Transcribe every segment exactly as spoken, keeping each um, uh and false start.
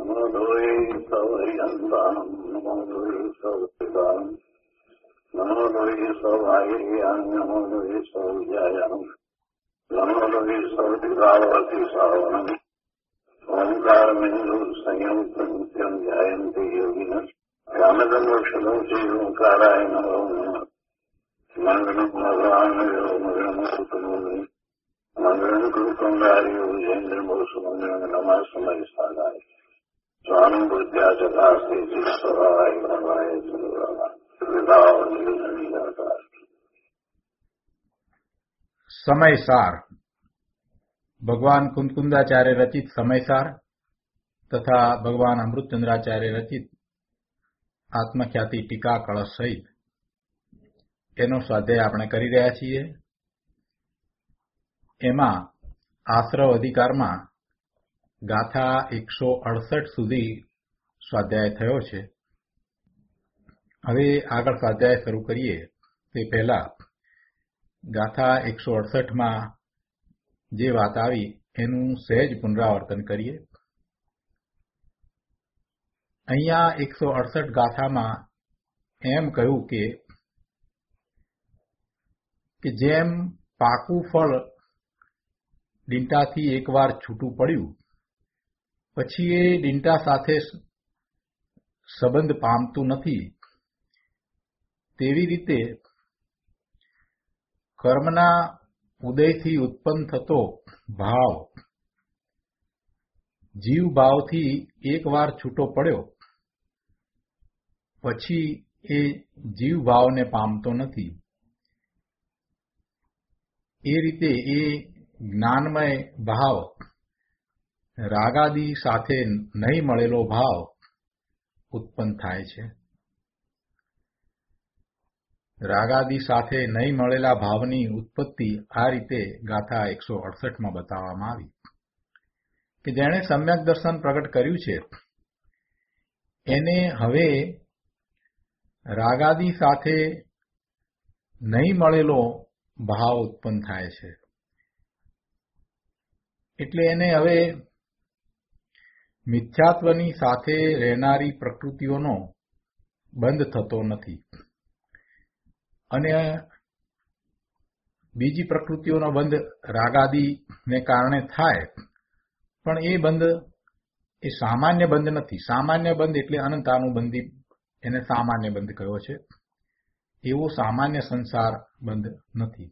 નમો લોહે સૌહરિયંતાનમ નમો લોહે સૌપિતાનમ નમો લોહે સૌભાગ્યાન નમો લોહે સૌવિજયાન નમો લોહે સૌદિવાવતી સાવનમ ઓંકાર બિંદુ સંયુક્ત નિત્યમ ધ્યાયંતિ યોગિન રામદમોક્ષણો છે ઓંકારાય નમો નમઃ મંગળમ ભગવાન મંગળમ મંગળમ કૃતંગાર્યો જૈન્દ્રમોષ મંગળમ નમઃ સમય સાગાય સ્વામી બુદ્ધ્યા ચકાસ્તે જીસ્વરાય ભગવાય ચંદ્રમા વિભાવ સમયસાર ભગવાન કુંદકુંદાચાર્ય રચિત સમયસાર તથા ભગવાન અમૃતચંદ્રાચાર્ય રચિત આત્મખ્યાતિ ટીકા કળશ સહિત એનો સ્વાધ્યાય આપણે કરી રહ્યા છીએ. એમાં આશ્રવ અધિકારમાં ગાથા એકસો અડસઠ સુધી સ્વાધ્યાય થયો છે. હવે આગળ સ્વાધ્યાય શરૂ કરીએ તે પહેલા ગાથા એકસો અડસઠમાં જે વાત આવી એનું સહેજ પુનરાવર્તન કરીએ. અહીંયા એકસો અડસઠ ગાથામાં એમ કહ્યું કે કે જેમ પાકું ફળ ડીંટાથી એકવાર છૂટું પડ્યું પછી એ ડીંટા સાથે સંબંધ પામતું નથી, તેવી રીતે કર્મના ઉદયથી ઉત્પન્ન થતો ભાવ જીવ ભાવથી એકવાર છૂટો પડ્યો પછી એ જીવ ભાવને પામતો નથી. એ રીતે એ જ્ઞાનમય ભાવ રાગાદી સાથે નહીં મળેલો ભાવ ઉત્પન્ન થાય છે. રાગાદી સાથે નહીં મળેલા ભાવની ઉત્પત્તિ આ રીતે ગાથા એકસો અડસઠમાં બતાવવામાં આવી કે જેણે સમ્યક દર્શન પ્રગટ કર્યું છે એને હવે રાગાદી સાથે નહીં મળેલો ભાવ ઉત્પન્ન થાય છે. એટલે એને હવે મિથ્યાત્વની સાથે રહેનારી પ્રકૃતિઓનો બંધ થતો નથી અને બીજી પ્રકૃતિઓનો બંધ રાગાદીને કારણે થાય, પણ એ બંધ એ સામાન્ય બંધ નથી. સામાન્ય બંધ એટલે અનંતાનુબંધી, એને સામાન્ય બંધ કહ્યો છે. એવો સામાન્ય સંસાર બંધ નથી,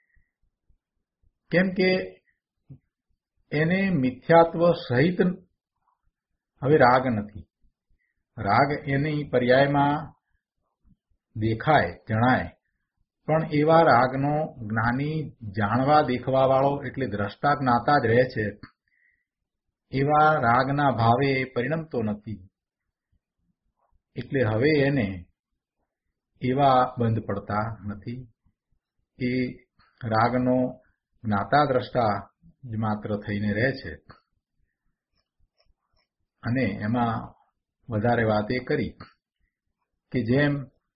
કેમ કે એને મિથ્યાત્વ સહિત હવે રાગ નથી. રાગ એની પર્યાયમાં દેખાય જણાય, પણ એવા રાગનો જ્ઞાની જાણવા દેખવા વાળો એટલે દ્રષ્ટા જ્ઞાતા જ રહે છે. એવા રાગના ભાવે પરિણમતો નથી. એટલે હવે એને એવા બંધ પડતા નથી. એ રાગનો જ્ઞાતા દ્રષ્ટા જ માત્ર થઈને રહે છે. અને એમાં વધારે વાત એ કરી કે જેમ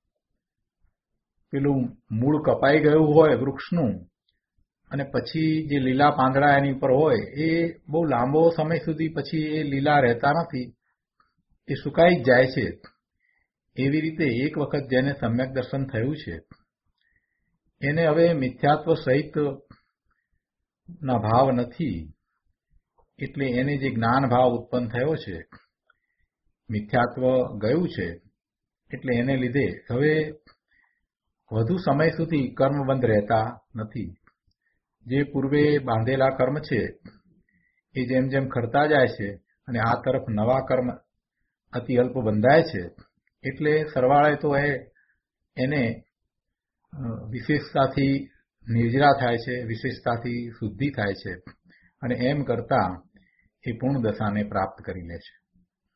પેલું મૂળ કપાઈ ગયું હોય વૃક્ષનું અને પછી જે લીલા પાંદડા એની ઉપર હોય એ બહુ લાંબો સમય સુધી પછી એ લીલા રહેતા નથી, એ સુકાઈ જ જાય છે. એવી રીતે એક વખત જેને સમ્યક દર્શન થયું છે એને હવે મિથ્યાત્વ સહિત ના ભાવ નથી. એટલે એને જે જ્ઞાન ભાવ ઉત્પન્ન થયો છે, મિથ્યાત્વ ગયું છે, એટલે એને લીધે હવે વધુ સમય સુધી કર્મબંધ રહેતા નથી. જે પૂર્વે બાંધેલા કર્મ છે એ જેમ જેમ ખરતા જાય છે અને આ તરફ નવા કર્મ અતિ અલ્પ બંધાય છે, એટલે સરવાળે તો એ એને વિશેષતાથી નિર્જરા થાય છે, વિશેષતાથી શુદ્ધિ થાય છે અને એમ કરતા એ પૂર્ણ દશાને પ્રાપ્ત કરી લે છે.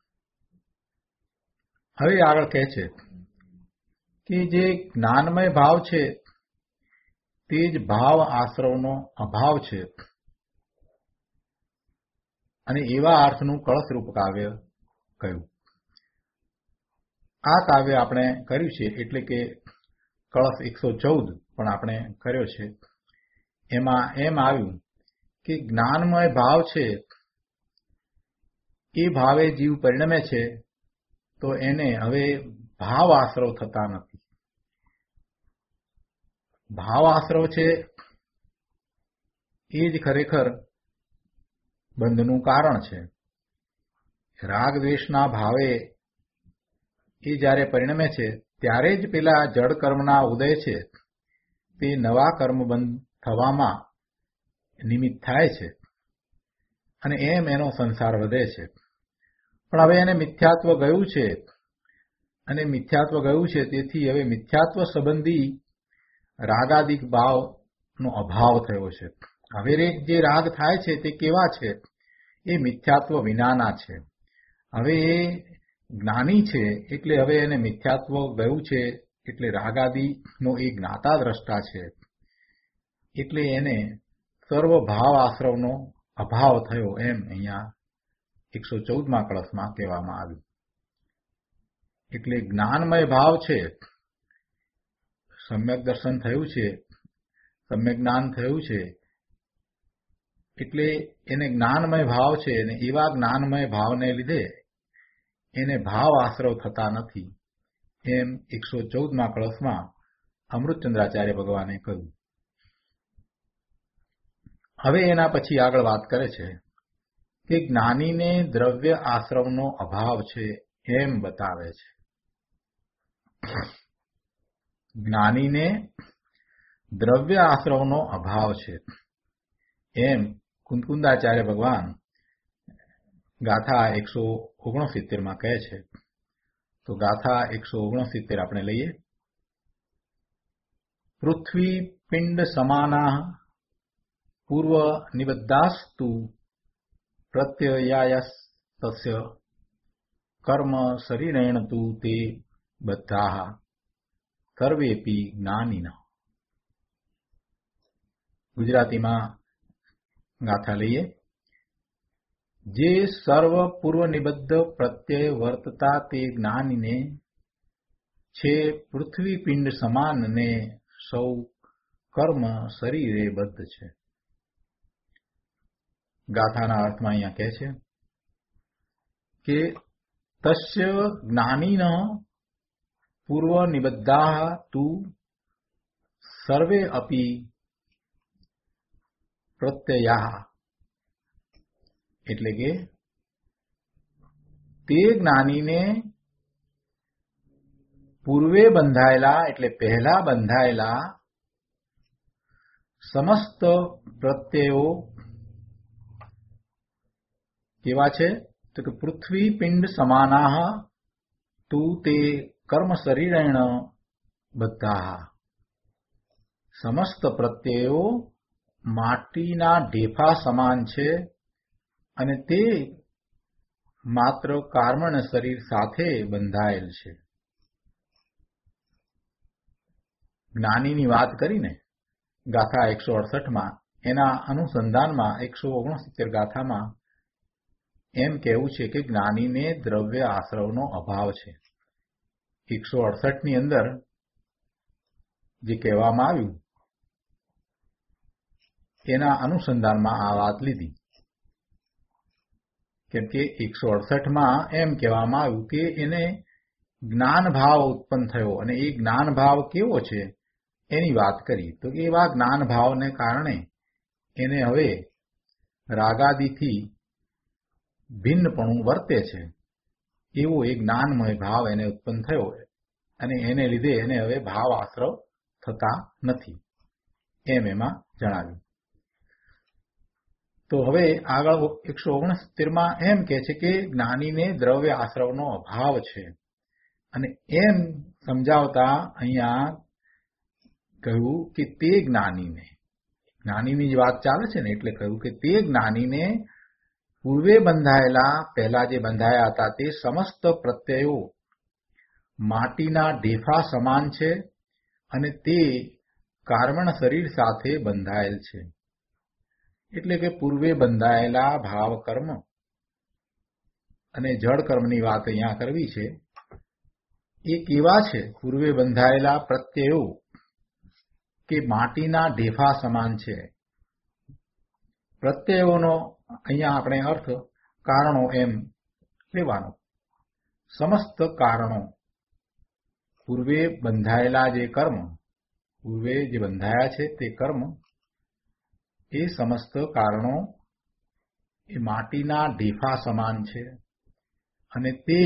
હવે આગળ કહે છે કે જે જ્ઞાનમય ભાવ છે તે જ ભાવ આશ્રવનો અભાવ છે અને એવા અર્થનું કળશરૂપ કાવ્ય કહ્યું. આ કાવ્ય આપણે કર્યું છે એટલે કે કળશ એકસો ચૌદ પણ આપણે કર્યો છે. એમાં એમ આવ્યું કે જ્ઞાનમય ભાવ છે એ ભાવે જીવ પરિણમે છે તો એને હવે ભાવ આશ્રવ થતા નથી. ભાવ આશ્રવ છે એ જ ખરેખર બંધનું કારણ છે. રાગ દ્વેષના ભાવે એ જ્યારે પરિણમે છે ત્યારે જ પેલા જડ કર્મના ઉદય છે તે નવા કર્મ બંધ થવામાં નિમિત્ત થાય છે અને એમ એનો સંસાર વધે છે. પણ હવે એને મિથ્યાત્વ ગયું છે અને મિથ્યાત્વ ગયું છે તેથી હવે મિથ્યાત્વ સંબંધી રાગાદિક ભાવનો અભાવ થયો છે. હવે જે રાગ થાય છે તે કેવા છે? એ મિથ્યાત્વ વિનાના છે. હવે એ જ્ઞાની છે એટલે હવે એને મિથ્યાત્વ ગયું છે એટલે રાગાદિનો એ જ્ઞાતા દ્રષ્ટા છે એટલે એને સર્વ ભાવ આશ્રવનો અભાવ થયો એમ અહીંયા એકસો ચૌદમા કળશમાં કહેવામાં આવ્યું. એટલે જ્ઞાનમય ભાવ છે, સમ્યક દર્શન થયું છે, સમ્યક જ્ઞાન થયું છે એટલે એને જ્ઞાનમય ભાવ છે અને એવા જ્ઞાનમય ભાવને લીધે એને ભાવ આશ્રવ થતા નથી એમ એકસો ચૌદમા કળશમાં અમૃતચંદ્રાચાર્ય ભગવાને કહ્યું. હવે એના પછી આગળ વાત કરે છે કે જ્ઞાનીને દ્રવ્ય આશ્રવનો અભાવ છે એમ બતાવે છે. જ્ઞાનીને દ્રવ્ય આશ્રવનો અભાવ છે એમ કુંદકુંદાચાર્ય ભગવાન ગાથા એકસો ઓગણસિત્તેર માં કહે છે. તો ગાથા એકસો ઓગણસિત્તેર આપણે લઈએ. પૃથ્વી પિંડ સમાના પૂર્વ નિબદ્ધાસ્તુ પ્રત્યયાયસ્તસ્ય કર્મ શરીરેણ તુ તે બદ્ધાઃ સર્વેપી જ્ઞાનિનઃ. ગુજરાતીમાં ગાથા લઈએ. જે સર્વ પૂર્વ નિબદ્ધ પ્રત્યય વર્તતા તે જ્ઞાનીને છે પૃથ્વી પિંડ સમાન ને સૌ કર્મ શરીરે બદ્ધ છે. ગાથાના અર્થમાં અહીંયા કહે છે કે તસ્ય જ્ઞાનીન પૂર્વ નિબદ્ધાઃ તુ સર્વે અપી પ્રત્યયાઃ. એટલે કે તે જ્ઞાનીને પૂર્વે બંધાયેલા એટલે પહેલા બંધાયેલા સમસ્ત પ્રત્યયો કેવા છે? તો કે પૃથ્વી પિંડ સમાનાઃ તુ તે કર્મ શરીરેણ બદ્ધાઃ. સમસ્ત પ્રત્યયો માટીના ઢેફા સમાન છે અને તે માત્ર કર્મણ શરીર સાથે બંધાયેલ છે. જ્ઞાનીની વાત કરીને ગાથા એકસો અડસઠમાં એના અનુસંધાનમાં એકસો ઓગણસિત્તેર ગાથામાં એમ કહેવું છે કે જ્ઞાનીને દ્રવ્ય આશ્રવનો અભાવ છે. એકસો અડસઠ ની અંદર જે કહેવામાં આવ્યું એના અનુસંધાનમાં આ વાત લીધી. કેમ કે એકસો અડસઠ માં એમ કહેવામાં આવ્યું કે એને જ્ઞાન ભાવ ઉત્પન્ન થયો અને એ જ્ઞાન ભાવ કેવો છે એની વાત કરી. તો એવા જ્ઞાન ભાવને કારણે એને હવે રાગાદિથી ભિન્નપણું વર્તે છે એવો એક જ્ઞાનમય ભાવ એને ઉત્પન્ન થયો અને એને લીધે એને હવે ભાવ આશ્રવ થતા નથી એમ એમાં જણાવ્યું. તો હવે આગળ એકસો ઓગણસિત્તેર માં એમ કે છે કે જ્ઞાનીને દ્રવ્ય આશ્રવનો અભાવ છે અને એમ સમજાવતા અહીંયા કહ્યું કે તે જ્ઞાનીને, જ્ઞાનીની જ વાત ચાલે છે ને એટલે કહ્યું કે તે જ્ઞાનીને પૂર્વે બંધાયેલા પહેલા જે બંધાયા હતા તે સમસ્ત પ્રત્યયો માટીના ઢેફા સમાન છે અને તે કર્મણ શરીર સાથે બંધાયેલ છે. એટલે કે પૂર્વે બંધાયેલા ભાવ કર્મ અને જળ કર્મની વાત અહીંયા કરવી છે. એ કેવા છે? પૂર્વે બંધાયેલા પ્રત્યયો કે માટીના ઢેફા સમાન છે. પ્રત્યયોનો અહીંયા આપણે અર્થ કારણો એમ લેવાનો. સમસ્ત કારણો, પૂર્વે બંધાયેલા જે કર્મ, પૂર્વે જે બંધાયા છે તે કર્મ, એ સમસ્ત કારણો એ માટીના ઢેફા સમાન છે અને તે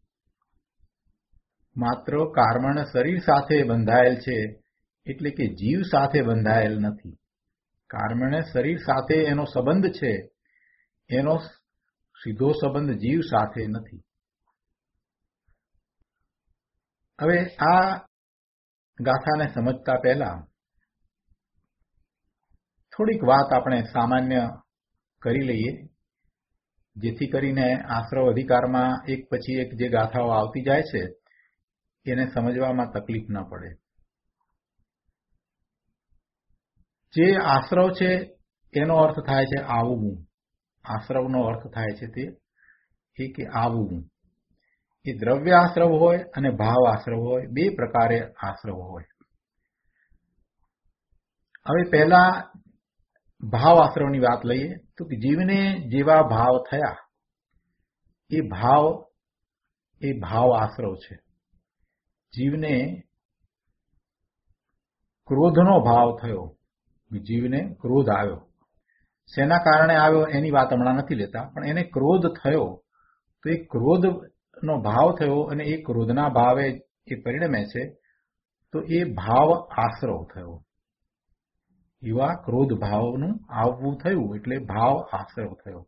માત્ર કર્મણ શરીર સાથે બંધાયેલ છે, એટલે કે જીવ સાથે બંધાયેલ નથી. કર્મણ શરીર સાથે એનો સંબંધ છે, એનો સીધો સંબંધ જીવ સાથે નથી. હવે આ ગાથાને સમજતા પહેલા થોડીક વાત આપણે સામાન્ય કરી લઈએ, જેથી કરીને આશ્રવ અધિકારમાં એક પછી એક જે ગાથાઓ આવતી જાય છે એને સમજવામાં તકલીફ ન પડે. જે આશ્રવ છે એનો અર્થ થાય છે આવવું. આશ્રવનો અર્થ થાય છે તે એ કે આવવું. એ દ્રવ્ય આશ્રવ હોય અને ભાવ આશ્રવ હોય, બે પ્રકારે આશ્રવ હોય. હવે પહેલા ભાવ આશ્રવની વાત લઈએ તો કે જીવને જેવા ભાવ થયા એ ભાવ એ ભાવ આશ્રવ છે. જીવને ક્રોધનો ભાવ થયો, જીવને ક્રોધ આવ્યો, શેના કારણે આવ્યો એની વાત હમણાં નથી લેતા, પણ એને ક્રોધ થયો તો એ ક્રોધનો ભાવ થયો અને એ ક્રોધના ભાવે એ પરિણમે છે તો એ ભાવ આશ્રવ થયો. એવા ક્રોધ ભાવનું આવવું થયું એટલે ભાવ આશ્રવ થયો.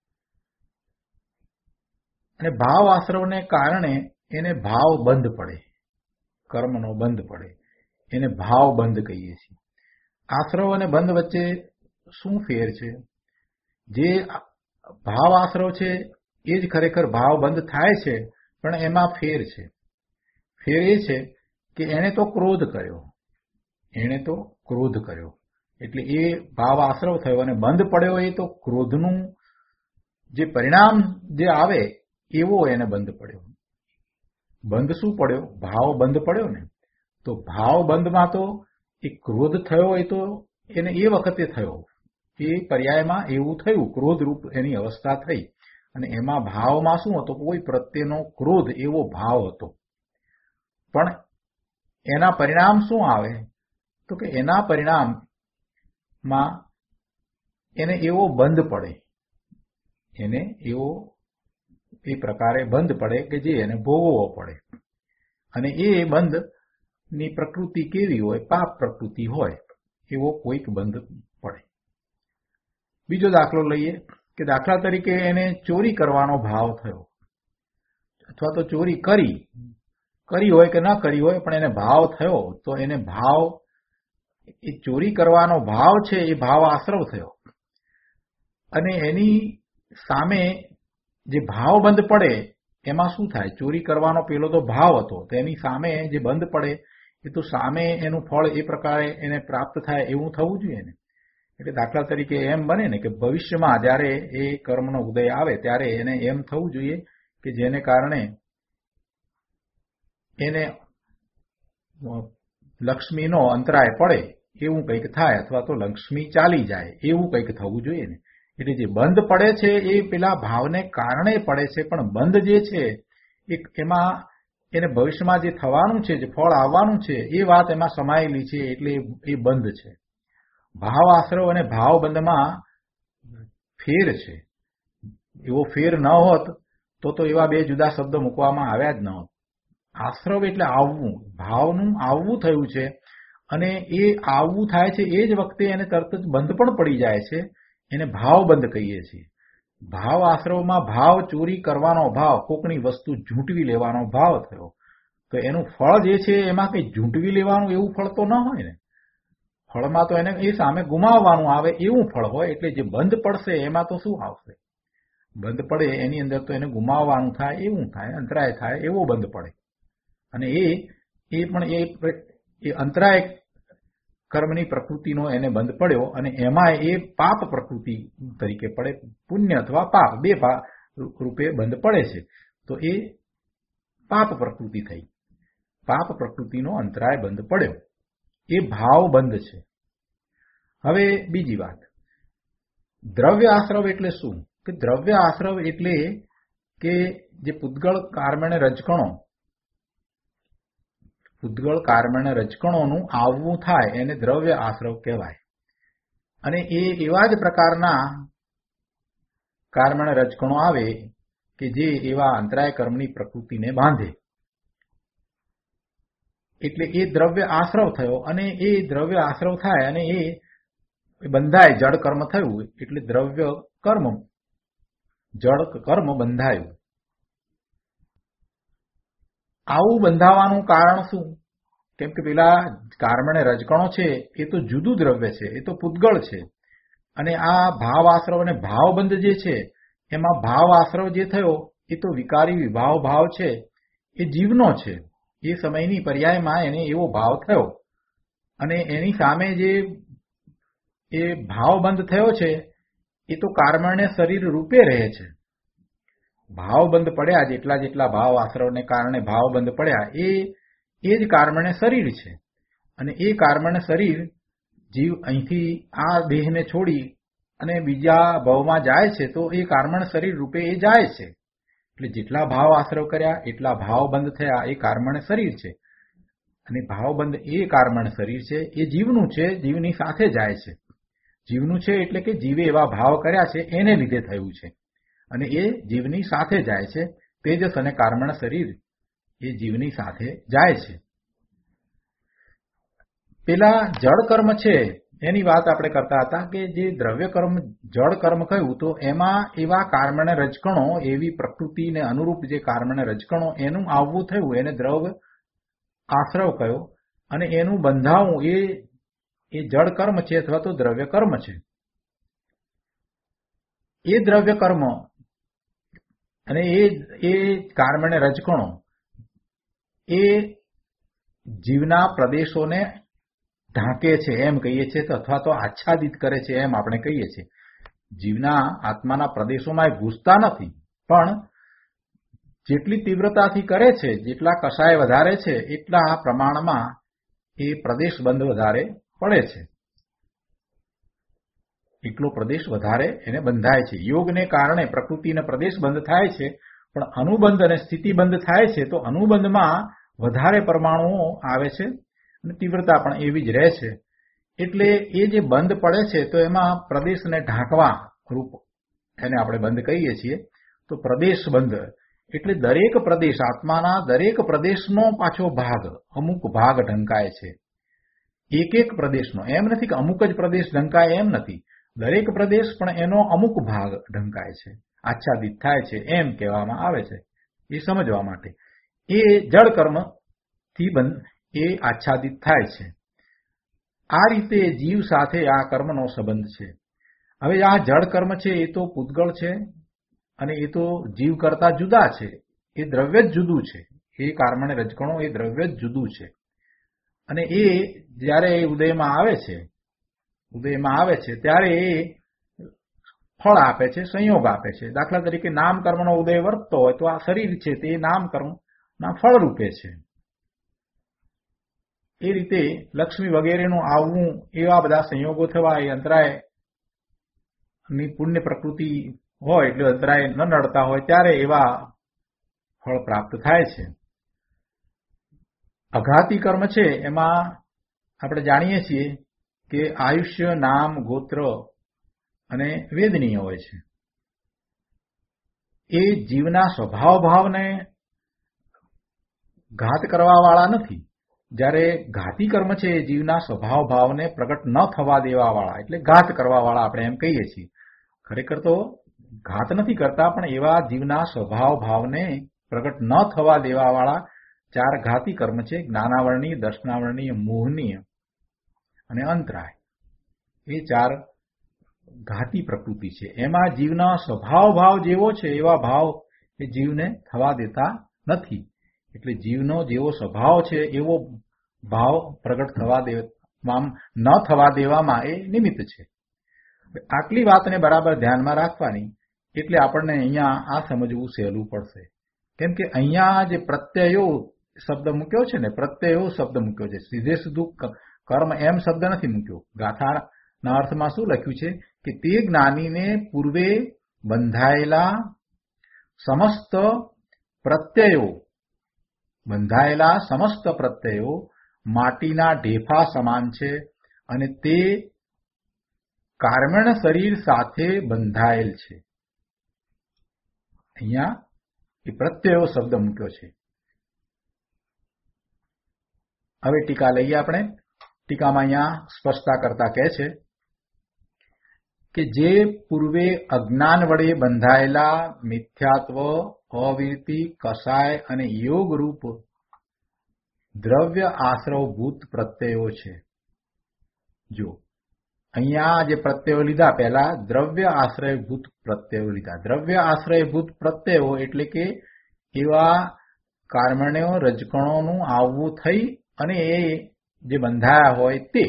અને ભાવ આશ્રવને કારણે એને ભાવ બંધ પડે, કર્મનો બંધ પડે, એને ભાવ બંધ કહીએ છીએ. આશ્રવ અને બંધ વચ્ચે શું ફેર છે? જે ભાવ આશ્રવ છે એ જ ખરેખર ભાવ બંધ થાય છે, પણ એમાં ફેર છે. ફેર એ છે કે એને તો ક્રોધ કર્યો, એને તો ક્રોધ કર્યો એટલે એ ભાવ આશ્રવ થયો, અને બંધ પડ્યો એ તો ક્રોધનું જે પરિણામ જે આવે એવો એને બંધ પડ્યો. બંધ શું પડ્યો? ભાવ બંધ પડ્યો ને. તો ભાવ બંધમાં તો એ ક્રોધ થયો એ તો એને એ વખતે થયો, એ પર્યાયમાં એવું થયું, ક્રોધ રૂપ એની અવસ્થા થઈ, અને એમાં ભાવમાં શું હતો? કોઈ પ્રત્યેનો ક્રોધ એવો ભાવ હતો. પણ એના પરિણામ શું આવે? તો કે એના પરિણામમાં એને એવો બંધ પડે, એને એવો એ પ્રકારે બંધ પડે કે જે એને ભોગવવો પડે. અને એ બંધની પ્રકૃતિ કેવી હોય? પાપ પ્રકૃતિ હોય એવો કોઈક બંધ પડે. બીજો દાખલો લઈએ કે દાખલા તરીકે એને ચોરી કરવાનો ભાવ થયો, અથવા તો ચોરી કરી કરી હોય કે ન કરી હોય, પણ એને ભાવ થયો, તો એને ભાવ એ ચોરી કરવાનો ભાવ છે એ ભાવ આશ્રવ થયો. અને એની સામે જે ભાવ બંધ પડે એમાં શું થાય? ચોરી કરવાનો પેલો તો ભાવ હતો, તો એની સામે જે બંધ પડે એ તો સામે એનું ફળ એ પ્રકારે એને પ્રાપ્ત થાય એવું થવું જોઈએ ને. એટલે દાખલા તરીકે એમ બને ને કે ભવિષ્યમાં જ્યારે એ કર્મનો ઉદય આવે ત્યારે એને એમ થવું જોઈએ કે જેને કારણે એને લક્ષ્મીનો અંતરાય પડે એવું કંઈક થાય, અથવા તો લક્ષ્મી ચાલી જાય એવું કંઈક થવું જોઈએ ને. એટલે જે બંધ પડે છે એ પેલા ભાવને કારણે પડે છે, પણ બંધ જે છે એમાં એને ભવિષ્યમાં જે થવાનું છે, જે ફળ આવવાનું છે એ વાત એમાં સમાયેલી છે, એટલે એ બંધ છે. ભાવ આશ્રવ અને ભાવ બંધમાં ફેર છે. એવો ફેર ન હોત તો તો એવા બે જુદા શબ્દો મૂકવામાં આવ્યા જ ન હોત. આશ્રવ એટલે આવવું, ભાવનું આવવું થયું છે, અને એ આવવું થાય છે એ જ વખતે એને તરત જ બંધ પણ પડી જાય છે, એને ભાવ બંધ કહીએ છીએ. ભાવ આશ્રવમાં ભાવ ચોરી કરવાનો ભાવ, કોકની વસ્તુ ઝૂંટવી લેવાનો ભાવ થયો, તો એનું ફળ જે છે એમાં કંઈ ઝૂંટવી લેવાનું એવું ફળ તો ન હોય ને. ફળમાં તો એને એ સામે ગુમાવવાનું આવે એવું ફળ હોય. એટલે જે બંધ પડશે એમાં તો શું આવશે? બંધ પડે એની અંદર તો એને ગુમાવવાનું થાય એવું થાય, અંતરાય થાય એવો બંધ પડે. અને એ એ પણ એ અંતરાય કર્મની પ્રકૃતિનો એને બંધ પડ્યો, અને એમાં એ પાપ પ્રકૃતિ તરીકે પડે, પુણ્ય અથવા પાપ બે રૂપે બંધ પડે છે. તો એ પાપ પ્રકૃતિ થઈ, પાપ પ્રકૃતિનો અંતરાય બંધ પડ્યો, એ ભાવ બંધ છે. હવે બીજી વાત, દ્રવ્ય આશ્રવ એટલે શું? કે દ્રવ્ય આશ્રવ એટલે કે જે પૂતગળ કાર્મણે રજકણો પૂતગળ કાર્મણે રજકણોનું આવવું થાય એને દ્રવ્ય આશ્રવ કહેવાય. અને એ એવા જ પ્રકારના કાર્મણે રજકણો આવે કે જે એવા અંતરાય કર્મની પ્રકૃતિને બાંધે. એટલે એ દ્રવ્ય આશ્રવ થયો અને એ દ્રવ્ય આશ્રવ થાય અને એ બંધાય, જળ કર્મ થયું એટલે દ્રવ્ય કર્મ, જળ કર્મ બંધાયું. આવું બંધાવાનું કારણ શું? કેમ કે પેલા કાર્મણે રજકણો છે એ તો જુદું દ્રવ્ય છે, એ તો પૂતગળ છે. અને આ ભાવ આશ્રવ અને ભાવબંધ જે છે એમાં ભાવ આશ્રવ જે થયો એ તો વિકારી વિભાવ ભાવ છે, એ જીવનો છે. એ સમયની પર્યાયમાં એને એવો ભાવ થયો અને એની સામે જે એ ભાવબંધ થયો છે એ તો કાર્મણે શરીર રૂપે રહે છે. ભાવબંધ પડ્યા, જેટલા જેટલા ભાવ આશ્રવને કારણે ભાવબંધ પડ્યા એ એ જ કાર્મણે શરીર છે. અને એ કાર્મણે શરીર જીવ અહીંથી આ દેહને છોડી અને બીજા ભાવમાં જાય છે તો એ કાર્મણ શરીર રૂપે એ જાય છે. એટલે જેટલા ભાવ આશ્રવ કર્યા એટલા ભાવબંધ થયા, એ કાર્મણ શરીર છે. અને ભાવબંધ એ કાર્મણ શરીર છે, એ જીવનું છે, જીવની સાથે જાય છે. જીવનું છે એટલે કે જીવે એવા ભાવ કર્યા છે એને લીધે થયું છે અને એ જીવની સાથે જાય છે. તેજસ અને કાર્મણ શરીર એ જીવની સાથે જાય છે. પેલા જળ કર્મ છે એની વાત આપણે કરતા હતા કે જે દ્રવ્ય કર્મ જળ કર્મ કહ્યું તો એમાં એવા કાર્મણે રજકણો, એવી પ્રકૃતિને અનુરૂપ જે કાર્મણે રજકણો એનું આવવું થયું એને દ્રવ્ય આશ્રવ કયો. અને એનું બંધાવું એ એ જળ કર્મ છે અથવા તો દ્રવ્ય કર્મ છે. એ દ્રવ્ય કર્મ અને એ એ કાર્મણે રજકણો એ જીવના પ્રદેશોને ઢાંકે છે એમ કહીએ છીએ, અથવા તો આચ્છાદિત કરે છે એમ આપણે કહીએ છીએ. જીવના આત્માના પ્રદેશોમાં એ ઘૂસતા નથી, પણ જેટલી તીવ્રતાથી કરે છે, જેટલા કષાય વધારે છે એટલા પ્રમાણમાં એ પ્રદેશ બંધ વધારે પડે છે, એટલો પ્રદેશ વધારે એને બંધાય છે. યોગને કારણે પ્રકૃતિને પ્રદેશ બંધ થાય છે, પણ અનુબંધ અને સ્થિતિ બંધ થાય છે તો અનુબંધમાં વધારે પરમાણુઓ આવે છે અને તીવ્રતા પણ એવી જ રહે છે. એટલે એ જે બંધ પડે છે તો એમાં પ્રદેશને ઢાંકવા રૂપ એને આપણે બંધ કહીએ છીએ. તો પ્રદેશ બંધ એટલે દરેક પ્રદેશ, આત્માના દરેક પ્રદેશનો પાછો ભાગ, અમુક ભાગ ઢંકાય છે. એક એક પ્રદેશનો, એમ નથી કે અમુક જ પ્રદેશ ઢંકાય, એમ નથી. દરેક પ્રદેશ પણ એનો અમુક ભાગ ઢંકાય છે, આચ્છાદિત થાય છે એમ કહેવામાં આવે છે. એ સમજવા માટે એ જળ કર્મથી બંધ એ આચ્છાદિત થાય છે. આ રીતે જીવ સાથે આ કર્મનો સંબંધ છે. હવે આ જળ કર્મ છે એ તો પૂતગળ છે અને એ તો જીવ કરતા જુદા છે, એ દ્રવ્ય જ જુદું છે. એ કાર્મણે રજકણો એ દ્રવ્ય જ જુદું છે. અને એ જ્યારે એ ઉદયમાં આવે છે ઉદયમાં આવે છે ત્યારે એ ફળ આપે છે, સંયોગ આપે છે. દાખલા તરીકે નામકર્મનો ઉદય વર્તતો હોય તો આ શરીર છે તે નામકર્મના ફળ રૂપે છે. એ રીતે લક્ષ્મી વગેરેનું આવવું, એવા બધા સંયોગો થવા, એ અંતરાયની પુણ્ય પ્રકૃતિ હોય એટલે અંતરાય ન નડતા હોય ત્યારે એવા ફળ પ્રાપ્ત થાય છે. અઘાતી કર્મ છે એમાં આપણે જાણીએ છીએ કે આયુષ્ય, નામ, ગોત્ર અને વેદનીય હોય છે. એ જીવના સ્વભાવ ભાવને ઘાત કરવા વાળા નથી. જ્યારે ઘાતી કર્મ છે એ જીવના સ્વભાવ ભાવને પ્રગટ ન થવા દેવા વાળા, એટલે ઘાત કરવા વાળા આપણે એમ કહીએ છીએ. ખરેખર તો ઘાત નથી કરતા, પણ એવા જીવના સ્વભાવ ભાવને પ્રગટ ન થવા દેવા વાળા ચાર ઘાતી કર્મ છે: જ્ઞાનાવરણીય, દર્શનાવરણીય, મોહનીય અને અંતરાય. એ ચાર ઘાતી પ્રકૃતિ છે. એમાં જીવના સ્વભાવ ભાવ જેવો છે એવા ભાવ એ જીવને થવા દેતા નથી. એટલે જીવનો જેવો સ્વભાવ છે એવો ભાવ પ્રગટ થવા દેવામાં ન થવા દેવામાં એ નિમિત્ત છે. આટલી વાતને બરાબર ધ્યાનમાં રાખવાની, એટલે આપણને અહીંયા આ સમજવું સહેલું પડશે. કેમ કે અહીંયા જે પ્રત્યયો શબ્દ મૂક્યો છે ને, પ્રત્યયો શબ્દ મૂક્યો છે, સીધે સીધું કર્મ એમ શબ્દ નથી મૂક્યો. ગાથાના અર્થમાં શું લખ્યું છે કે તે જ્ઞાનીને પૂર્વે બંધાયેલા સમસ્ત પ્રત્યયો બંધાયેલા સમસ્ત પ્રત્યયો માટીના ઢેફા સમાન છે અને તે કાર્મણ શરીર સાથે બંધાયેલ છે. અહીંયા એ પ્રત્યયો શબ્દ મૂક્યો છે. હવે ટીકા લઈએ આપણે. ટીકામાં અહીંયા સ્પષ્ટતા કરતા કહે છે કે જે પૂર્વે અજ્ઞાન વડે બંધાયેલા મિથ્યાત્વ, અવિરતિ, કષાય અને યોગ રૂપ દ્રવ્ય આશ્રવભૂત પ્રત્યયો છે. જો અહીંયા જે પ્રત્યયો લીધા, પહેલા દ્રવ્ય આશ્રયભૂત પ્રત્યયો લીધા. દ્રવ્ય આશ્રયભૂત પ્રત્યયો એટલે કે એવા કાર્મણ્યો રજકણોનું આવવું થઈ અને એ જે બંધાયા હોય તે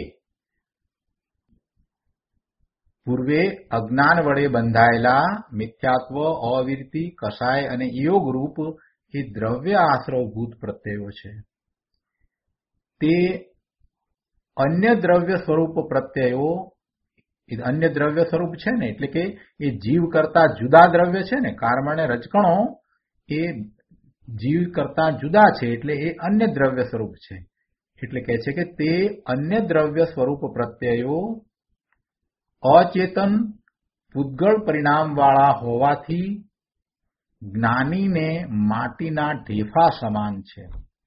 પૂર્વે અજ્ઞાન વડે બંધાયેલા મિથ્યાત્વ, અવિરતિ, કષાય અને યોગ રૂપ એ દ્રવ્ય આશ્રવભૂત પ્રત્યયો છે. તે અન્ય દ્રવ્ય સ્વરૂપ પ્રત્યયો, અન્ય દ્રવ્ય સ્વરૂપ છે ને, એટલે કે એ જીવ કરતા જુદા દ્રવ્ય છે ને, કાર્મણ રજકણો એ જીવ કરતા જુદા છે એટલે એ અન્ય દ્રવ્ય સ્વરૂપ છે. એટલે કહે છે કે તે અન્ય દ્રવ્ય સ્વરૂપ પ્રત્યયો અચેતન પૂતગળ પરિણામવાળા હોવાથી જ્ઞાનીને માટીના ઢેફા સમાન છે.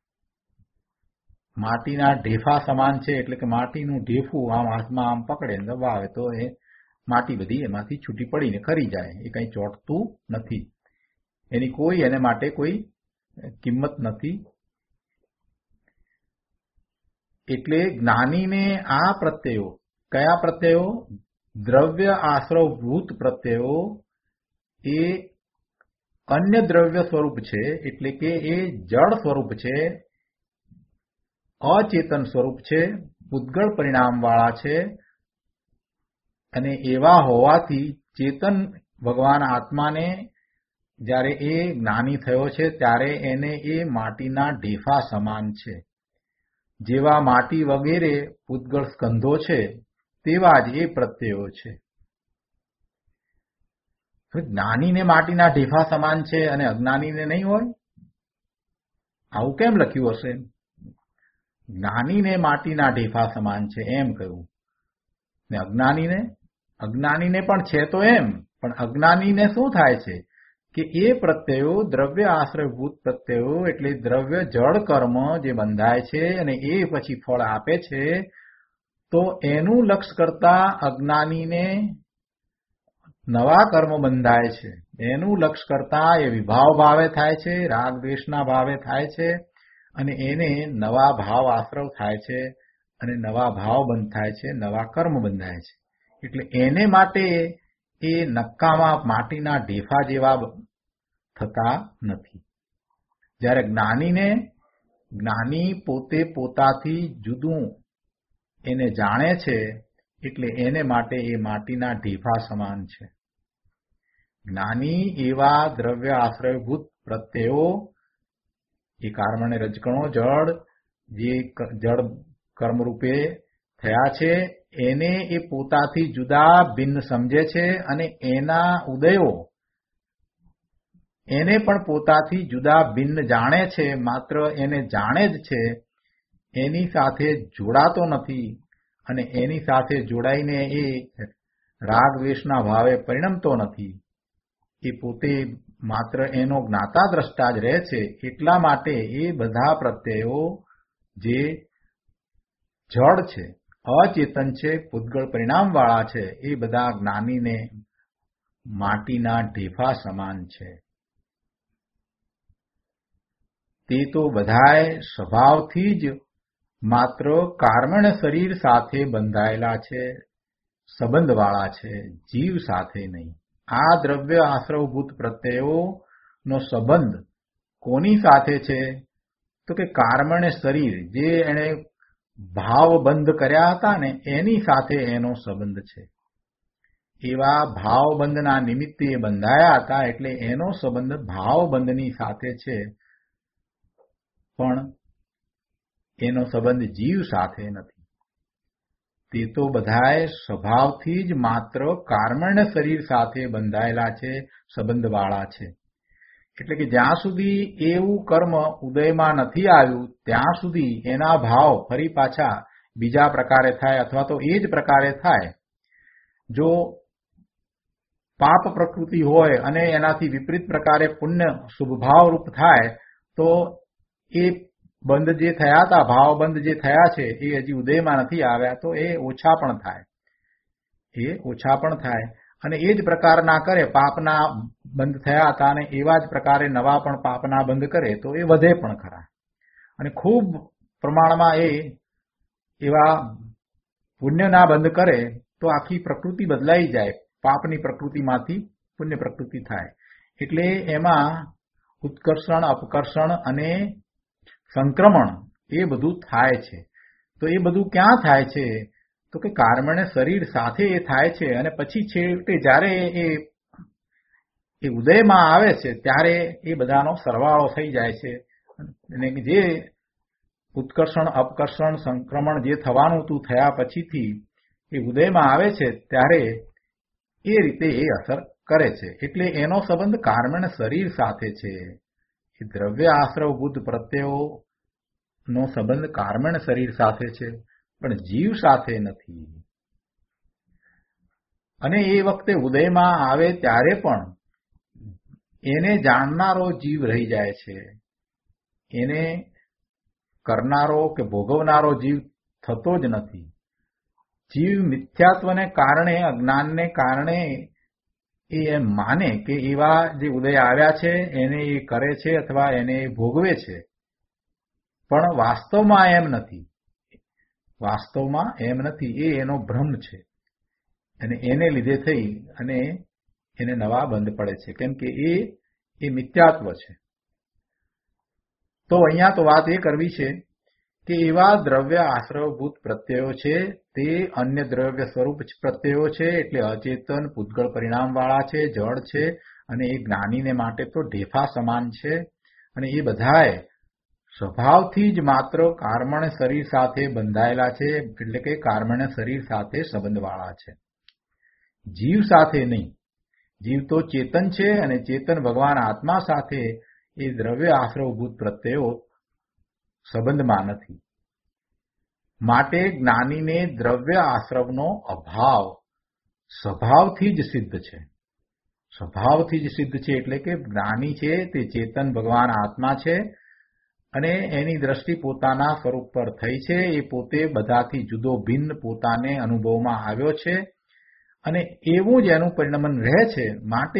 માટીના ઢેફા સમાન છે એટલે કે માટીનું ઢેફું આમ હાથમાં આમ પકડે દબાવે તો એ માટી બધી એમાંથી છૂટી પડીને ખરી જાય. એ કંઈ ચોંટતું નથી, એની કોઈ એને માટે કોઈ કિંમત નથી. એટલે જ્ઞાનીને આ પ્રત્યયો, કયા પ્રત્યયો? દ્રવ્ય આશ્રવભૂત પ્રત્યયો એ અન્ય દ્રવ્ય સ્વરૂપ છે, એટલે કે એ જળ સ્વરૂપ છે, અચેતન સ્વરૂપ છે, પૂતગળ પરિણામવાળા છે અને એવા હોવાથી ચેતન ભગવાન આત્માને જ્યારે એ જ્ઞાની થયો છે ત્યારે એને એ માટીના ઢેફા સમાન છે. જેવા માટી વગેરે પૂતગળ સ્કંધો છે તેવા જ એ પ્રત્યયો છે. જ્ઞાનીને માટીના ઢેફા સમાન છે અને અજ્ઞાનીને નહીં હોય? આવું કેમ લખ્યું હશે? જ્ઞાનીને માટીના ઢેફા સમાન છે એમ કહ્યું ને અજ્ઞાનીને અજ્ઞાનીને પણ છે તો એમ, પણ અજ્ઞાનીને શું થાય છે કે એ પ્રત્યયો દ્રવ્ય આશ્રયભૂત પ્રત્યયો એટલે દ્રવ્ય જળ કર્મ જે બંધાય છે અને એ પછી ફળ આપે છે, તો એનું લક્ષ કરતા અજ્ઞાનીને નવા કર્મ બંધાય છે. એનું લક્ષ કરતા એ વિભાવ ભાવે થાય છે, રાગ દ્વેષના ભાવે થાય છે અને એને નવા ભાવ આશ્રવ થાય છે અને નવા ભાવ બંધ થાય છે, નવા કર્મ બંધાય છે. એટલે એને માટે એ નક્કામાં માટીના ઢેફા જેવા થતા નથી. જ્યારે જ્ઞાનીને જ્ઞાની પોતે પોતાથી જુદું એને જાણે છે એટલે એને માટે એ માટીના ઢેફા સમાન છે. જ્ઞાની એવા દ્રવ્ય આશ્રયભૂત પ્રત્યયો એ કાર્મણે રજકણો જળ જે જળ કર્મરૂપે થયા છે એને એ પોતાથી જુદા ભિન્ન સમજે છે અને એના ઉદયો એને પણ પોતાથી જુદા ભિન્ન જાણે છે. માત્ર એને જાણે જ છે, એની સાથે જોડાતો નથી અને એની સાથે જોડાઈને એ રાગ દ્વેષના ભાવે પરિણમતો નથી. એ પોતે માત્ર એનો જ્ઞાતા દ્રષ્ટા જ રહે છે. એટલા માટે એ બધા પ્રત્યયો જે જળ છે, અચેતન છે, પૂતગળ પરિણામવાળા છે, એ બધા જ્ઞાનીને માટીના ઢેફા સમાન છે. તે તો બધાય સ્વભાવથી જ માત્ર કાર્મણ શરીર સાથે બંધાયેલા છે, સંબંધવાળા છે, જીવ સાથે નહીં. આ દ્રવ્ય આશ્રવભૂત પ્રત્યયો નો સંબંધ કોની સાથે છે? તો કે કાર્મણ શરીર જે એને ભાવ બંધ કર્યા હતા ને એની સાથે એનો સંબંધ છે. એવા ભાવબંધના નિમિત્તે બંધાયા હતા એટલે એનો સંબંધ ભાવબંધની સાથે છે, પણ એનો સંબંધ જીવ સાથે નથી. તે તો બધાએ સ્વભાવથી જ માત્ર કાર્મણ શરીર સાથે બંધાયેલા છે, સંબંધવાળા છે. એટલે કે જ્યાં સુધી એવું કર્મ ઉદયમાં નથી આવ્યું ત્યાં સુધી એના ભાવ ફરી પાછા બીજા પ્રકારે થાય અથવા તો એ જ પ્રકારે થાય. જો પાપ પ્રકૃતિ હોય અને એનાથી વિપરીત પ્રકારે પુણ્ય શુભભાવ રૂપ થાય તો એ બંધ જે થયા હતા, ભાવ બંધ જે થયા છે એ હજી ઉદયમાં નથી આવ્યા તો એ ઓછા પણ થાય એ ઓછા પણ થાય અને એ જ પ્રકારના કરે, પાપના બંધ થયા હતા અને એવા જ પ્રકારે નવા પણ પાપના બંધ કરે તો એ વધે પણ ખરા. અને ખૂબ પ્રમાણમાં એ એવા પુણ્યના બંધ કરે તો આખી પ્રકૃતિ બદલાઈ જાય, પાપની પ્રકૃતિમાંથી પુણ્ય પ્રકૃતિ થાય. એટલે એમાં ઉત્કર્ષણ, અપકર્ષણ અને સંક્રમણ એ બધું થાય છે. તો એ બધું ક્યાં થાય છે તો કે કર્મણે શરીર સાથે એ થાય છે અને પછી છેવટે જ્યારે એ એ ઉદયમાં આવે છે ત્યારે એ બધાનો સરવાળો થઈ જાય છે અને જે ઉત્કર્ષણ, અપકર્ષણ, સંક્રમણ જે થવાનું હતું થયા પછીથી એ ઉદયમાં આવે છે ત્યારે એ રીતે એ અસર કરે છે. એટલે એનો સંબંધ કર્મણે શરીર સાથે છે. એ દ્રવ્ય આશ્રવભૂત પ્રત્યયો નો સંબંધ કર્મણે શરીર સાથે છે પણ જીવ સાથે નથી. અને એ વખતે ઉદયમાં આવે ત્યારે પણ એને જાણનારો જીવ રહી જાય છે, એને કરનારો કે ભોગવનારો જીવ થતો જ નથી. જીવ મિથ્યાત્વને કારણે, અજ્ઞાનને કારણે એ એમ માને કે એવા જે ઉદય આવ્યા છે એને એ કરે છે અથવા એને એ ભોગવે છે, પણ વાસ્તવમાં એમ નથી. વાસ્તવમાં એમ નથી, એ એનો ભ્રમ છે અને એને લીધે થઈ અને એને નવા બંધ પડે છે કેમ કે એ એ મિથ્યાત્વ છે. તો અહીંયા તો વાત એ કરવી છે કે એવા દ્રવ્ય આશ્રવભૂત પ્રત્યયો છે તે અન્ય દ્રવ્ય સ્વરૂપ પ્રત્યયો છે, એટલે અચેતન પૂતગળ પરિણામવાળા છે, જળ છે અને એ જ્ઞાનીને માટે તો ઢેફા સમાન છે. અને એ બધાએ સ્વભાવથી જ માત્ર કર્મણે શરીર સાથે બંધાયેલા છે, એટલે કે કર્મણે શરીર સાથે સંબંધવાળા છે, જીવ સાથે નહીં. જીવ તો ચેતન છે અને ચેતન ભગવાન આત્મા સાથે એ દ્રવ્ય આશ્રવભૂત પ્રત્યયો સંબંધમાં નથી. માટે જ્ઞાનીને દ્રવ્ય આશ્રવનો અભાવ સ્વભાવથી જ સિદ્ધ છે. સ્વભાવથી જ સિદ્ધ છે એટલે કે જ્ઞાની છે તે ચેતન ભગવાન આત્મા છે અને એની દ્રષ્ટિ પોતાના સ્વરૂપ પર થઈ છે. એ પોતે બધાથી જુદો ભિન્ન પોતાને અનુભવમાં આવ્યો છે અને એવું જ એનું પરિણમન રહે છે. માટે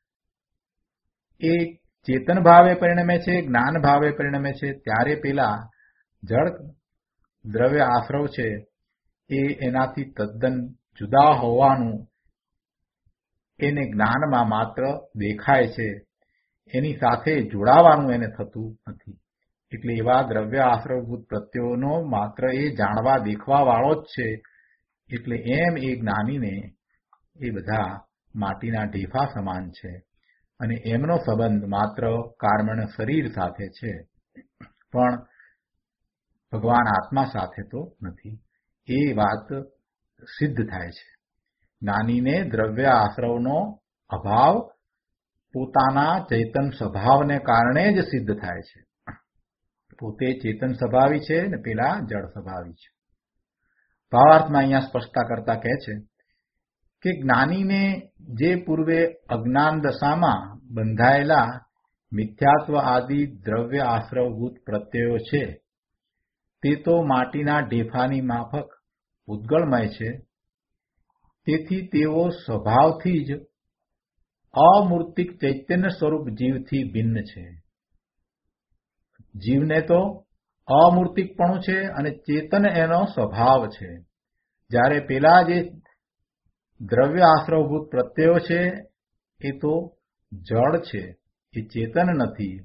એ ચેતન ભાવે પરિણમે છે, જ્ઞાન ભાવે પરિણમે છે. ત્યારે પેલા જળ દ્રવ્ય આશ્રવ છે એ એનાથી તદ્દન જુદા હોવાનું એને જ્ઞાનમાં માત્ર દેખાય છે, એની સાથે જોડાવાનું એને થતું નથી. એટલે એવા દ્રવ્ય આશ્રવભૂત પ્રત્યયોનો માત્ર એ જાણવા દેખવા વાળો જ છે. એટલે એમ એ જ્ઞાનીને એ બધા માટીના ઢેફા સમાન છે અને એમનો સંબંધ માત્ર કર્મણ શરીર સાથે છે પણ ભગવાન આત્મા સાથે તો નથી. એ વાત સિદ્ધ થાય છે. જ્ઞાનીને દ્રવ્ય આશ્રવનો અભાવ પોતાના ચેતન સ્વભાવને કારણે જ સિદ્ધ થાય છે. પોતે ચેતન સ્વભાવી છે ને પેલા જળ સ્વભાવી છે. ભાવાર્થમાં અહીંયા સ્પષ્ટતા કરતા કહે છે કે જ્ઞાનીને જે પૂર્વે અજ્ઞાન દશામાં બંધાયેલા મિથ્યાત્વ આદિ દ્રવ્ય આશ્રવભૂત પ્રત્યયો છે તે તો માટીના ઢેફાની માફક પૂતગળમય છે. તેથી તેઓ સ્વભાવથી જ અમૂર્તિક ચૈતન્ય સ્વરૂપ જીવથી ભિન્ન છે. જીવને તો અમૂર્તિકપણું છે અને ચેતન એનો સ્વભાવ છે. જ્યારે પેલા જે દ્રવ્ય આશ્રવભૂત પ્રત્યયો છે એ તો જળ છે, એ ચેતન નથી.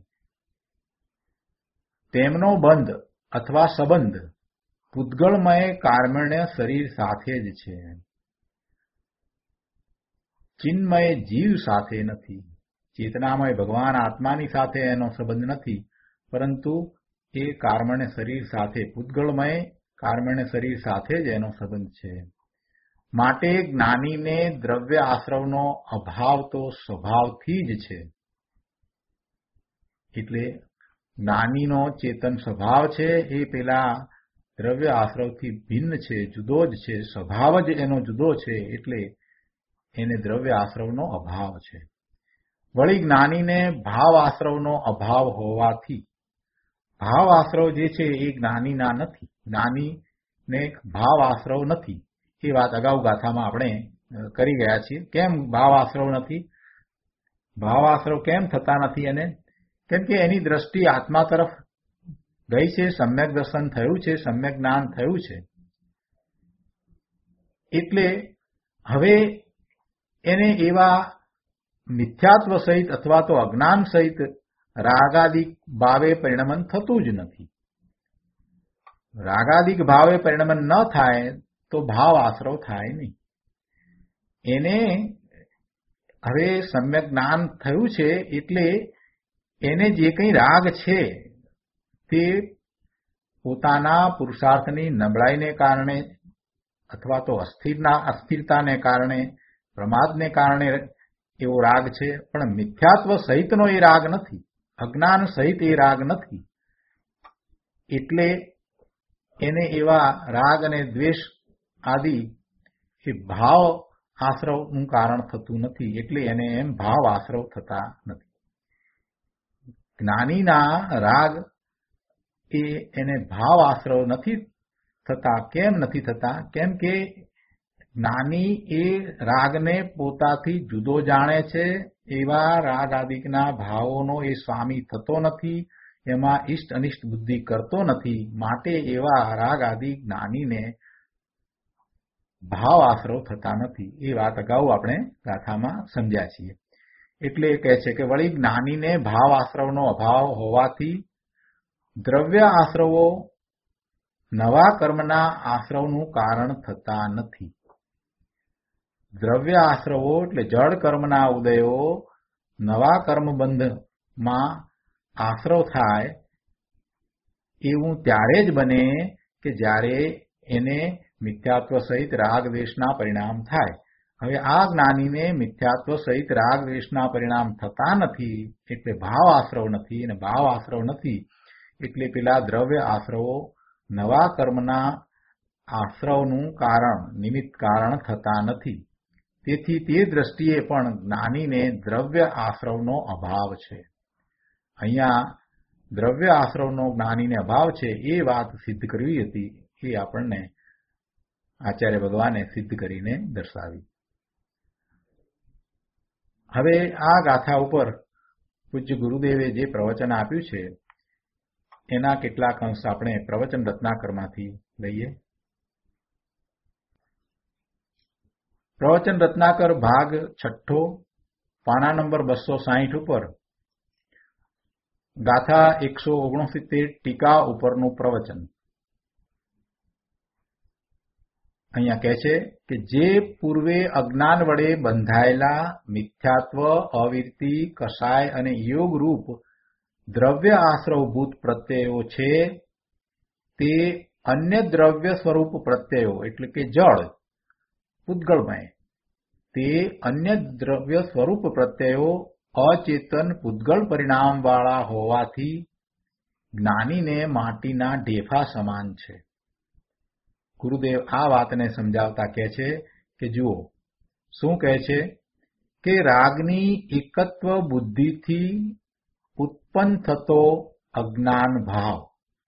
તેમનો બંધ અથવા સંબંધ પૂતગળમય કર્મણ્ય શરીર સાથે જ છે, ચિન્મય જીવ સાથે નથી. ચેતનામય ભગવાન આત્માની સાથે એનો સંબંધ નથી, પરંતુ એ કર્મણ્ય શરીર સાથે, પૂતગળમય કર્મણ્ય શરીર સાથે જ એનો સંબંધ છે. માટે જ્ઞાનીને દ્રવ્ય આશ્રવનો અભાવ તો સ્વભાવથી જ છે. એટલે જ્ઞાનીનો ચેતન સ્વભાવ છે એ પેલા દ્રવ્ય આશ્રવથી ભિન્ન છે, જુદો જ છે, સ્વભાવ જ એનો જુદો છે, એટલે એને દ્રવ્ય આશ્રવનો અભાવ છે. વળી જ્ઞાનીને ભાવ આશ્રવનો અભાવ હોવાથી, ભાવ આશ્રવ જે છે એ જ્ઞાનીના નથી, જ્ઞાનીને ભાવ આશ્રવ નથી. એ વાત અગાઉ ગાથામાં આપણે કરી ગયા છીએ. કેમ ભાવ આશ્રવ નથી? ભાવ આશ્રવ કેમ થતા નથી? એને કેમ કે એની દ્રષ્ટિ આત્મા તરફ ગઈ છે, સમ્યક દર્શન થયું છે, સમ્યક જ્ઞાન થયું છે. એટલે હવે એને એવા મિથ્યાત્વ સહિત અથવા તો અજ્ઞાન સહિત રાગાદિક ભાવે પરિણમન થતું જ નથી. રાગાદિક ભાવે પરિણમન ન થાય તો ભાવ આશ્રવ થાય નહીં. એને હવે સમ્યક જ્ઞાન થયું છે એટલે એને જે કંઈ રાગ છે તે પોતાના પુરુષાર્થની નબળાઈને કારણે અથવા તો અસ્થિરના અસ્થિરતાને કારણે, પ્રમાદને કારણે એવો રાગ છે, પણ મિથ્યાત્વ સહિતનો એ રાગ નથી, અજ્ઞાન સહિત એ રાગ નથી. એટલે એને એવા રાગ અને દ્વેષ આદિ એ ભાવ આશ્રવનું કારણ થતું નથી. એટલે એને એમ ભાવ આશ્રવ થતા નથી. જ્ઞાનીના રાગ એ એને ભાવ આશ્રવ નથી થતા. કેમ નથી થતા? કેમ કે જ્ઞાની એ રાગને પોતાથી જુદો જાણે છે, એવા રાગ આદિકના ભાવોનો એ સ્વામી થતો નથી, એમાં ઇષ્ટ અનિષ્ટ બુદ્ધિ કરતો નથી. માટે એવા રાગ આદિ જ્ઞાનીને ભાવ આશ્રવ થતા નથી. એ વાત અગાઉ આપણે ગાથામાં સમજ્યા છીએ. એટલે કહે છે કે વળી જ્ઞાનીને ભાવ આશ્રવનો અભાવ હોવાથી દ્રવ્ય આશ્રવો નવા કર્મના આશ્રવનું કારણ થતા નથી. દ્રવ્ય આશ્રવો એટલે જડ કર્મના ઉદયો નવા કર્મબંધમાં આશ્રવ થાય એવું ત્યારે જ બને કે જ્યારે એને મિથ્યાત્વ સહિત રાગ દ્વેષના પરિણામ થાય. હવે આ જ્ઞાનીને મિથ્યાત્વ સહિત રાગ દ્વેષના પરિણામ થતા નથી, એટલે ભાવ આશ્રવ નથી, અને ભાવ આશ્રવ નથી એટલે પેલા દ્રવ્ય આશ્રવો નવા કર્મના આશ્રવનું કારણ, નિમિત્ત કારણ થતા નથી. તેથી તે દ્રષ્ટિએ પણ જ્ઞાનીને દ્રવ્ય આશ્રવનો અભાવ છે. અહીંયા દ્રવ્ય આશ્રવનો જ્ઞાનીને અભાવ છે એ વાત સિદ્ધ કરવી હતી, એ આપણને આચાર્ય ભગવાને સિદ્ધ કરીને દર્શાવી. હવે આ ગાથા ઉપર પૂજ્ય ગુરુદેવે જે પ્રવચન આપ્યું છે એના કેટલાક અંશ આપણે પ્રવચન રત્નાકરમાંથી લઈએ. પ્રવચન રત્નાકર ભાગ છઠ્ઠો, પાના નંબર બસો સાહીઠ ઉપર ગાથા એકસો ઓગણસિત્તેર ટીકા ઉપરનું પ્રવચન. અહીંયા કહે છે કે જે પૂર્વે અજ્ઞાન વડે બંધાયેલા મિથ્યાત્વ, અવિરતિ, કષાય અને યોગ રૂપ દ્રવ્ય આશ્રવભૂત પ્રત્યયો છે તે અન્ય દ્રવ્ય સ્વરૂપ પ્રત્યયો એટલે કે જળ પૂતગળમય, તે અન્ય દ્રવ્ય સ્વરૂપ પ્રત્યયો અચેતન પૂતગળ પરિણામવાળા હોવાથી જ્ઞાનીને માટીના ઢેફા સમાન છે. ગુરુદેવ આ વાતને સમજાવતા કહે છે કે જુઓ શું કહે છે કે રાગની એકત્વ બુદ્ધિથી ઉત્પન્ન થતો અજ્ઞાન ભાવ,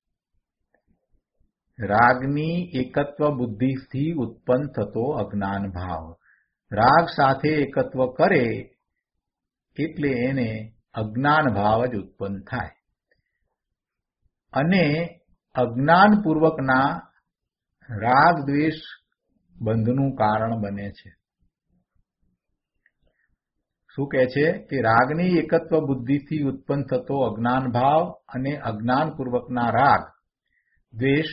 રાગની એકત્વ બુદ્ધિથી ઉત્પન્ન થતો અજ્ઞાન ભાવ રાગ સાથે એકત્વ કરે એટલે એને અજ્ઞાન ભાવ જ ઉત્પન્ન થાય અને અજ્ઞાનપૂર્વકના રાગ દ્વેષ બંધનું કારણ બને છે. શું કહે છે કે રાગની એકત્વ બુદ્ધિથી ઉત્પન્ન થતો અજ્ઞાન ભાવ અને અજ્ઞાનપૂર્વકના રાગ દ્વેષ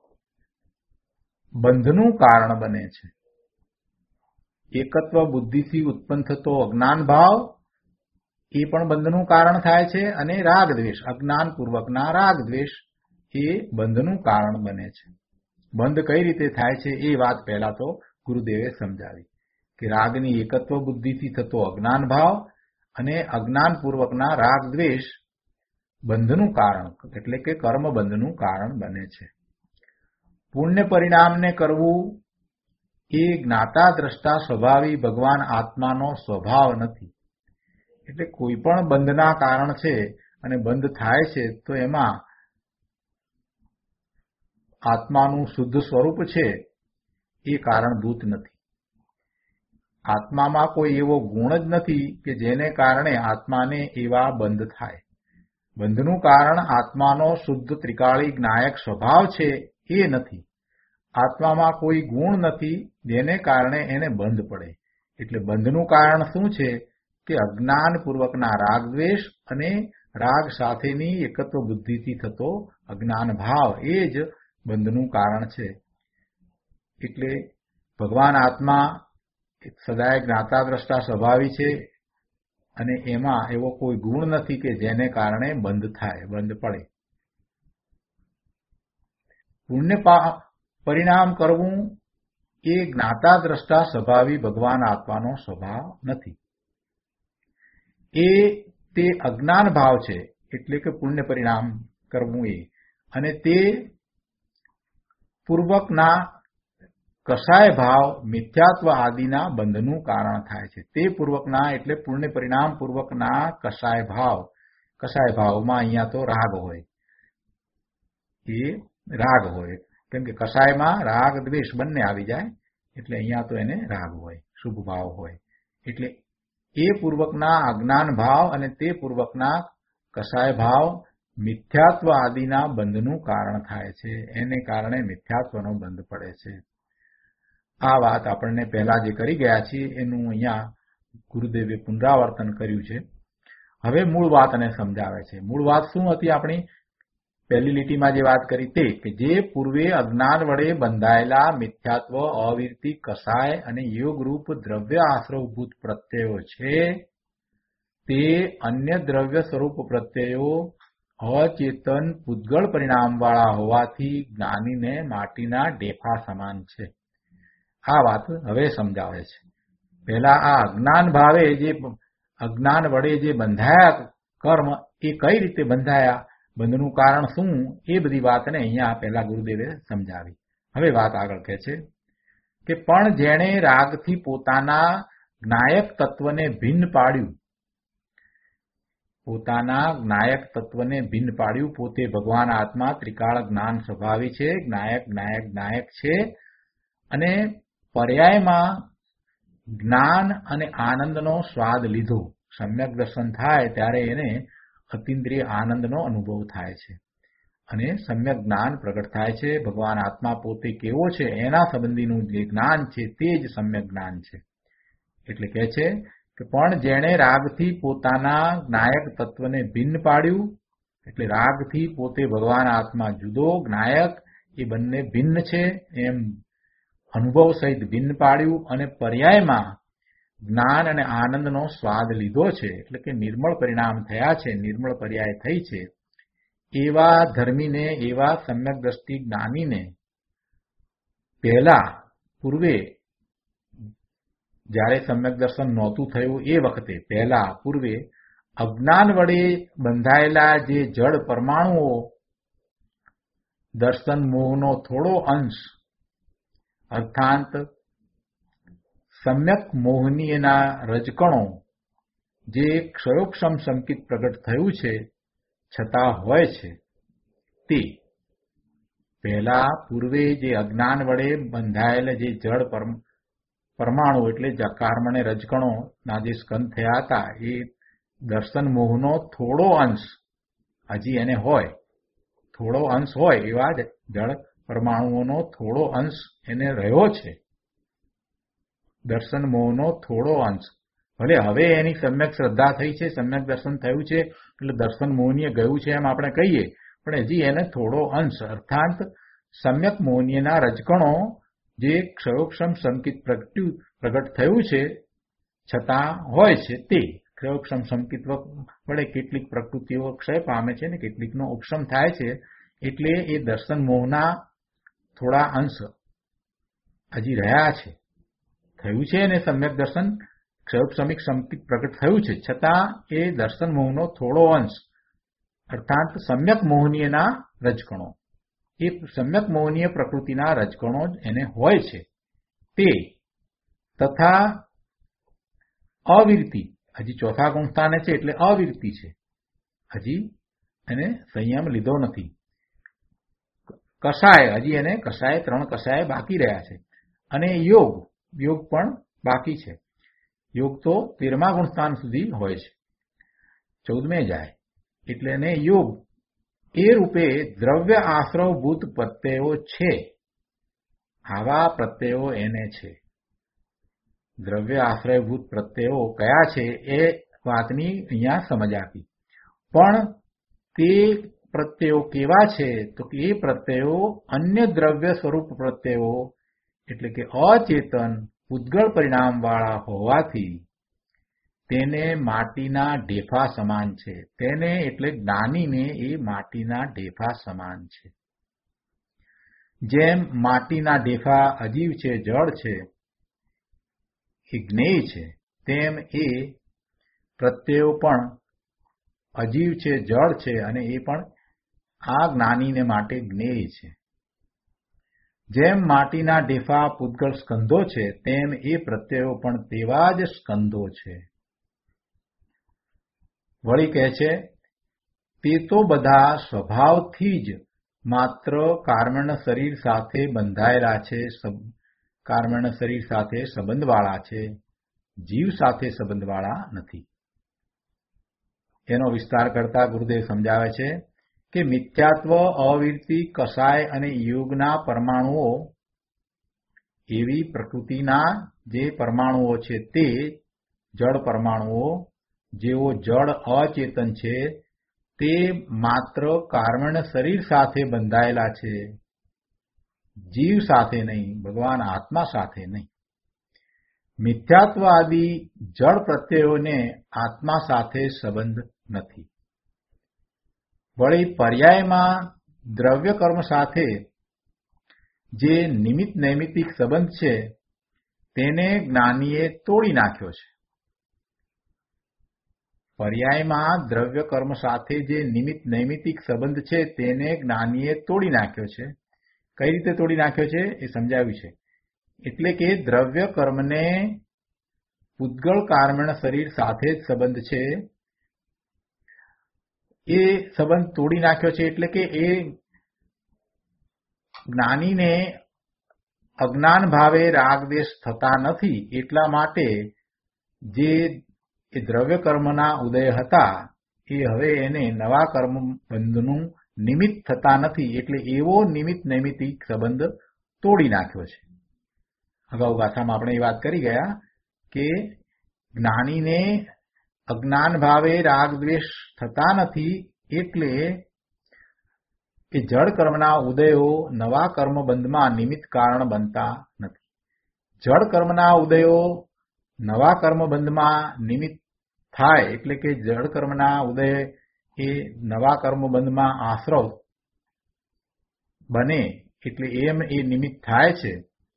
બંધનું કારણ બને છે. એકત્વ બુદ્ધિથી ઉત્પન્ન થતો અજ્ઞાન ભાવ એ પણ બંધનું કારણ થાય છે અને રાગ દ્વેષ અજ્ઞાનપૂર્વકના રાગ દ્વેષ એ બંધનું કારણ બને છે. બંધ કઈ રીતે થાય છે એ વાત પહેલા તો ગુરુદેવે સમજાવી કે રાગની એકત્વ બુદ્ધિથી થતો અજ્ઞાન ભાવ અને અજ્ઞાનપૂર્વકના રાગ દ્વેષ બંધનું કારણ એટલે કે કર્મ બંધનું કારણ બને છે. પુણ્ય પરિણામને કરવું એ જ્ઞાતા દ્રષ્ટા સ્વભાવી ભગવાન આત્માનો સ્વભાવ નથી. એટલે કોઈ પણ બંધના કારણ છે અને બંધ થાય છે તો એમાં આત્માનું શુદ્ધ સ્વરૂપ છે એ કારણભૂત નથી. આત્મામાં કોઈ એવો ગુણ જ નથી કે જેને કારણે આત્માને એવા બંધ થાય. બંધનું કારણ આત્માનો શુદ્ધ ત્રિકાળી જ્ઞાયક સ્વભાવ છે એ નથી. આત્મામાં કોઈ ગુણ નથી જેને કારણે એને બંધ પડે. એટલે બંધનું કારણ શું છે કે અજ્ઞાનપૂર્વકના રાગદ્વેષ અને રાગ સાથેની એકત્વ બુદ્ધિથી થતો અજ્ઞાન ભાવ એ જ બંધનું કારણ છે. એટલે ભગવાન આત્મા સદાય જ્ઞાતા દ્રષ્ટા સ્વભાવી છે અને એમાં એવો કોઈ ગુણ નથી કે જેને કારણે બંધ થાય, બંધ પડે. પુણ્ય પરિણામ કરવું એ જ્ઞાતા દ્રષ્ટા સ્વભાવી ભગવાન આત્માનો સ્વભાવ નથી. એ તે અજ્ઞાન ભાવ છે એટલે કે પુણ્ય પરિણામ કરવું એ, અને તે પૂર્વકના કસાય ભાવ મિથ્યાત્વ આદિના બંધનું કારણ થાય છે. તે પૂર્વકના એટલે પુણ્ય પરિણામ પૂર્વકના કસાય ભાવ. કસાય ભાવમાં અહીંયા તો રાગ હોય, એ રાગ હોય કેમ કે કસાયમાં રાગ દ્વેષ બંને આવી જાય એટલે અહીંયા તો એને રાગ હોય, શુભ ભાવ હોય. એટલે એ પૂર્વકના અજ્ઞાન ભાવ અને તે પૂર્વકના કસાય ભાવ મિથ્યાત્વ આદિના બંધનું કારણ થાય છે. એને કારણે મિથ્યાત્વનો બંધ પડે છે. આ વાત આપણને પહેલા જે કરી ગયા છીએ એનું અહીંયા ગુરુદેવે પુનરાવર્તન કર્યું છે. હવે મૂળ વાતને સમજાવે છે. મૂળ વાત શું હતી આપણી? પહેલી લીટીમાં જે વાત કરી તે કે જે પૂર્વે અજ્ઞાન વડે બંધાયેલા મિથ્યાત્વ, અવિરતિ, કસાય અને યોગરૂપ દ્રવ્ય આશ્રવભૂત પ્રત્યયો છે તે અન્ય દ્રવ્ય સ્વરૂપ પ્રત્યયો અચેતન પૂતગળ પરિણામવાળા હોવાથી જ્ઞાનીને માટીના ડેફા સમાન છે. આ વાત હવે સમજાવે છે. પહેલા આ અજ્ઞાન ભાવે જે અજ્ઞાન વડે જે બંધાયા કર્મ એ કઈ રીતે બંધાયા, બંધનું કારણ શું, એ બધી વાતને અહીંયા પહેલા ગુરુદેવે સમજાવી. હવે વાત આગળ કહે છે કે પણ જેણે રાગથી પોતાના જ્ઞાયક તત્વને ભિન્ન પાડ્યું, પોતાના જ્ઞાયક તત્વને ભિન્ન પાડ્યું, પોતે ભગવાન આત્મા ત્રિકાળ જ્ઞાન સ્વભાવી છે, જ્ઞાયક જ્ઞાયક જ્ઞાયક છે, અને પર્યાયમાં જ્ઞાન અને આનંદનો સ્વાદ લીધો. સમ્યક દર્શન થાય ત્યારે એને અતિન્દ્રિય આનંદનો અનુભવ થાય છે અને સમ્યક જ્ઞાન પ્રગટ થાય છે. ભગવાન આત્મા પોતે કેવો છે એના સંબંધીનું જે જ્ઞાન છે તે જ સમ્યક જ્ઞાન છે. એટલે કહે છે કે પણ જેણે રાગથી પોતાના જ્ઞાયક તત્વને ભિન્ન પાડ્યું, એટલે રાગથી પોતે ભગવાન આત્મા જુદો, જ્ઞાયક એ બંને ભિન્ન છે એમ અનુભવ સહિત ભિન્ન પાડ્યું અને પર્યાયમાં જ્ઞાન અને આનંદનો સ્વાદ લીધો છે, એટલે કે નિર્મળ પરિણામ થયા છે, નિર્મળ પર્યાય થઈ છે, એવા ધર્મીને, એવા સમ્યક દ્રષ્ટિ જ્ઞાનીને પહેલા પૂર્વે જ્યારે સમ્યક દર્શન નહોતું થયું એ વખતે પહેલા પૂર્વે અજ્ઞાન વડે બંધાયેલા જે જડ પરમાણુઓ દર્શન મોહનો થોડો અંશ અર્થાત સમ્યક મોહનીયના રજકણો જે ક્ષયોક્ષમ સંકિત પ્રગટ થયું છે છતાં હોય છે, તે પહેલા પૂર્વે જે અજ્ઞાન વડે બંધાયેલા જે જડ પરમાણુ એટલે કર્મને રજકણો ના જે સ્કંદ થયા હતા એ દર્શન મોહનો થોડો અંશ હજી એને હોય, થોડો અંશ હોય એવા જળ પરમાણુઓનો થોડો અંશ એને રહ્યો છે. દર્શન મોહનો થોડો અંશ, ભલે હવે એની સમ્યક શ્રદ્ધા થઈ છે, સમ્યક દર્શન થયું છે એટલે દર્શન મોહનીય ગયું છે એમ આપણે કહીએ, પણ હજી એને થોડો અંશ અર્થાત સમ્યક મોહનીયના રજકણો જે ક્ષયોક્ષમ સંકિત પ્રગટ થયું છે છતાં હોય છે, તે ક્ષયોક્ષમ સંકિત વડે કેટલીક પ્રકૃતિઓ ક્ષય પામે છે ને કેટલીકનો ઉપશમ થાય છે. એટલે એ દર્શન મોહના થોડા અંશ હજી રહ્યા છે, થયું છે અને સમ્યક દર્શન ક્ષયોક્ષમિક સંકિત પ્રગટ થયું છે છતાં એ દર્શન મોહનો થોડો અંશ અર્થાત સમ્યક મોહનીયના રજકણો, એ સમ્યક મોહનીય પ્રકૃતિના રજકણો જ એને હોય છે તે, તથા અવિરતિ, હજી ચોથા ગુણસ્થાને છે એટલે અવિરતિ છે, હજી એને સંયમ લીધો નથી. કષાય, હજી એને કષાય, ત્રણ કષાય બાકી રહ્યા છે. અને યોગ, યોગ પણ બાકી છે. યોગ તો તેરમા ગુણસ્થાન સુધી હોય છે, ચૌદમે જાય એટલે એને યોગ એ રૂપે દ્રવ્ય આશ્રવભૂત પ્રત્યયો છે. આવા પ્રત્યયો એને છે. દ્રવ્ય આશ્રયભૂત પ્રત્યયો કયા છે એ વાતની અહીંયા સમજ આપી. પણ તે પ્રત્યયો કેવા છે તો કે એ પ્રત્યયો અન્ય દ્રવ્ય સ્વરૂપ પ્રત્યયો એટલે કે અચેતન ઉદ્ગળ પરિણામવાળા હોવાથી તેને માટીના ઢેફા સમાન છે. તેને એટલે જ્ઞાનીને એ માટીના ઢેફા સમાન છે. જેમ માટીના ઢેફા અજીવ છે, જળ છે, એ જ્ઞેય છે, તેમ એ પ્રત્યયો પણ અજીવ છે, જળ છે અને એ પણ આ જ્ઞાનીને માટે જ્ઞેય છે. જેમ માટીના ઢેફા પૂતગળ સ્કંધો છે તેમ એ પ્રત્યયો પણ તેવા જ સ્કંધો છે. વળી કહે છે તે તો બધા સ્વભાવથી જ માત્ર કાર્મણ શરીર સાથે બંધાયેલા છે, કાર્મણ શરીર સાથે સંબંધવાળા છે, જીવ સાથે સંબંધવાળા નથી. એનો વિસ્તાર કરતા ગુરુદેવ સમજાવે છે કે મિથ્યાત્વ, અવિરતિ, કષાય અને યોગના પરમાણુઓ એવી પ્રકૃતિના જે પરમાણુઓ છે તે જળ પરમાણુઓ, જેઓ જળ અચેતન છે તે માત્ર કાર્મણ શરીર સાથે બંધાયેલા છે, જીવ સાથે નહીં, ભગવાન આત્મા સાથે નહીં. મિથ્યાત્વ આદિ જળ પ્રત્યયોને આત્મા સાથે સંબંધ નથી. વળી પર્યાયમાં દ્રવ્ય કર્મ સાથે જે નિમિત્ત નૈમિતિક સંબંધ છે તેને જ્ઞાનીએ તોડી નાખ્યો છે. પર્યાયમાં દ્રવ્ય કર્મ સાથે જે નિમિત્ત નૈમિતિક સંબંધ છે તેને જ્ઞાનીએ તોડી નાખ્યો છે. કઈ રીતે તોડી નાખ્યો છે એ સમજાવ્યું છે. એટલે કે દ્રવ્ય કર્મને પૂતગળ કાર્મણ શરીર સાથે જ સંબંધ છે, એ સંબંધ તોડી નાખ્યો છે. એટલે કે એ જ્ઞાનીને અજ્ઞાન ભાવે રાગદ્વેષ થતા નથી, એટલા માટે જે એ દ્રવ્ય કર્મના ઉદય હતા એ હવે એને નવા કર્મ બંધનું નિમિત્ત થતા નથી, એટલે એવો નિમિત્ત નૈમિતિક સંબંધ તોડી નાખ્યો છે. અગાઉ ગાથામાં આપણે એ વાત કરી ગયા કે જ્ઞાનીને અજ્ઞાન ભાવે રાગ દ્વેષ થતા નથી, એટલે એ જળ કર્મના ઉદયો નવા કર્મબંધમાં નિમિત્ત કારણ બનતા નથી. જળ કર્મના ઉદયો નવા કર્મબંધમાં નિમિત્ત થાય એટલે કે જળ કર્મના ઉદય એ નવા કર્મબંધમાં આશ્રવ બને એટલે એમ એ નિમિત્ત થાય છે.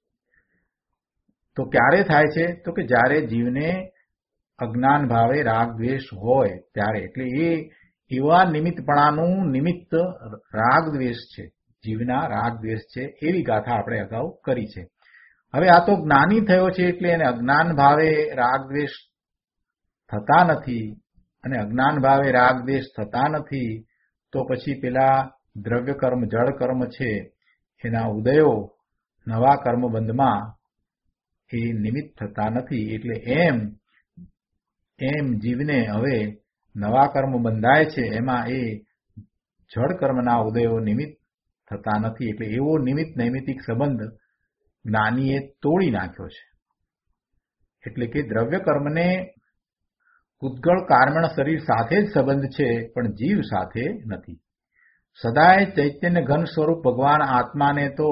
તો ક્યારે થાય છે તો કે જ્યારે જીવને અજ્ઞાન ભાવે રાગ દ્વેષ હોય ત્યારે. એટલે એ એવા નિમિત્તપણાનું નિમિત્ત રાગ દ્વેષ છે, જીવના રાગ દ્વેષ છે, એવી ગાથા આપણે અગાઉ કરી છે. હવે આ તો જ્ઞાની થયો છે એટલે એને અજ્ઞાન ભાવે રાગ દ્વેષ થતા નથી, અને અજ્ઞાન ભાવે રાગ દ્વેષ થતા નથી તો પછી પેલા દ્રવ્ય કર્મ જળ કર્મ છે એના ઉદયો નવા કર્મબંધમાં એ નિમિત્ત થતા નથી. એટલે એમ એમ જીવને હવે નવા કર્મ બંધાય છે એમાં એ જળ કર્મના ઉદયો નિમિત્ત થતા નથી, એટલે એવો નિમિત્ત નૈમિતિક સંબંધ જ્ઞાનીએ તોડી નાખ્યો છે. એટલે કે દ્રવ્ય કર્મને ઉદ્ગળ કાર્મણ શરીર સાથે જ સંબંધ છે પણ જીવ સાથે નથી. સદાય ચૈતન્ય ઘન સ્વરૂપ ભગવાન આત્માને તો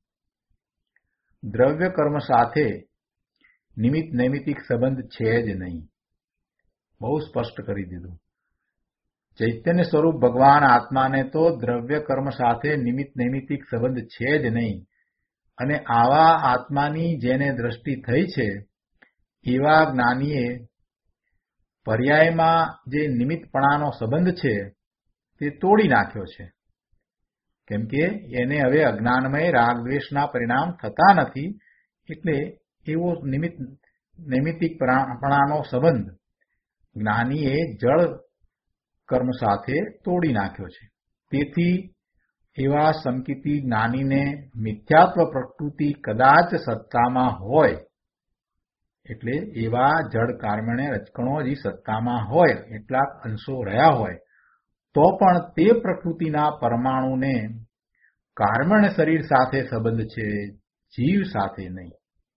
દ્રવ્ય કર્મ સાથે નિમિત્ત નૈમિતિક સંબંધ છે જ નહીં. બહુ સ્પષ્ટ કરી દીધું. ચૈતન્ય સ્વરૂપ ભગવાન આત્માને તો દ્રવ્ય કર્મ સાથે નિમિત્ત નૈમિતિક સંબંધ છે જ નહીં. અને આવા આત્માની જેને દ્રષ્ટિ થઈ છે એવા જ્ઞાનીએ પર્યાયમાં જે નિમિત્તપણાનો સંબંધ છે તે તોડી નાખ્યો છે. કેમ કે એને હવે અજ્ઞાનમય રાગ દ્વેષના પરિણામ થતા નથી, એટલે એવો નિમિત્ત નૈમિતિકપણાનો સંબંધ જ્ઞાનીએ જળ કર્મ સાથે તોડી નાખ્યો છે. તેથી એવા સંકિતી જ્ઞાનીને મિથ્યાત્વ પ્રકૃતિ કદાચ સત્તામાં હોય, એટલે એવા જળ કર્મને રજકણો જ સત્તામાં હોય, એટલાક અંશો રહ્યા હોય, તો પણ તે પ્રકૃતિના પરમાણુને કર્મણ શરીર સાથે સંબંધ છે, જીવ સાથે નહીં.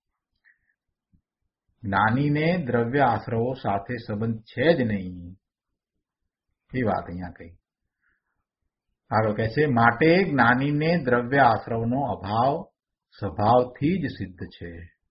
જ્ઞાનીને દ્રવ્ય આશ્રવો સાથે સંબંધ છે જ નહીં. એ વાત અહીંયા કહી. આગળ કહે છે, માટે જ્ઞાનીને દ્રવ્ય આશ્રવનો અભાવ સ્વભાવથી જ સિદ્ધ છે.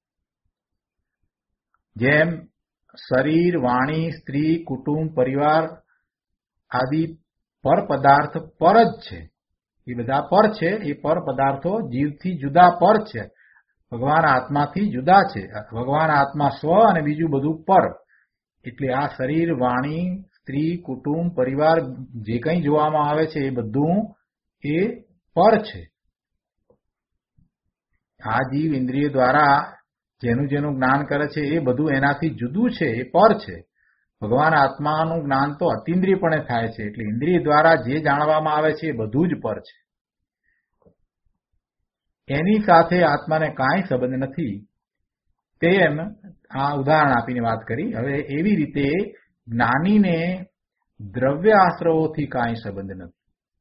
જેમ શરીર, વાણી, સ્ત્રી, કુટુંબ, પરિવાર આદિ પર પદાર્થ પર જ છે, એ બધા પર છે. એ પર પદાર્થો જીવથી જુદા પર છે, ભગવાન આત્માથી જુદા છે. ભગવાન આત્મા સ્વ અને બીજું બધું પર. એટલે આ શરીર, વાણી, સ્ત્રી, કુટુંબ, પરિવાર જે કંઈ જોવામાં આવે છે એ બધું એ પર છે. આ જીવ ઇન્દ્રિય દ્વારા જેનું જેનું જ્ઞાન કરે છે એ બધું એનાથી જુદું છે, એ પર છે. ભગવાન આત્માનું જ્ઞાન તો અતિન્દ્રિયપણે થાય છે, એટલે ઇન્દ્રિય દ્વારા જે જાણવામાં આવે છે એ બધું જ પર છે. એની સાથે આત્માને કાંઈ સંબંધ નથી. તેમ આ ઉદાહરણ આપીને વાત કરી. હવે એવી રીતે જ્ઞાનીને દ્રવ્ય આશ્રવોથી કાંઈ સંબંધ નથી.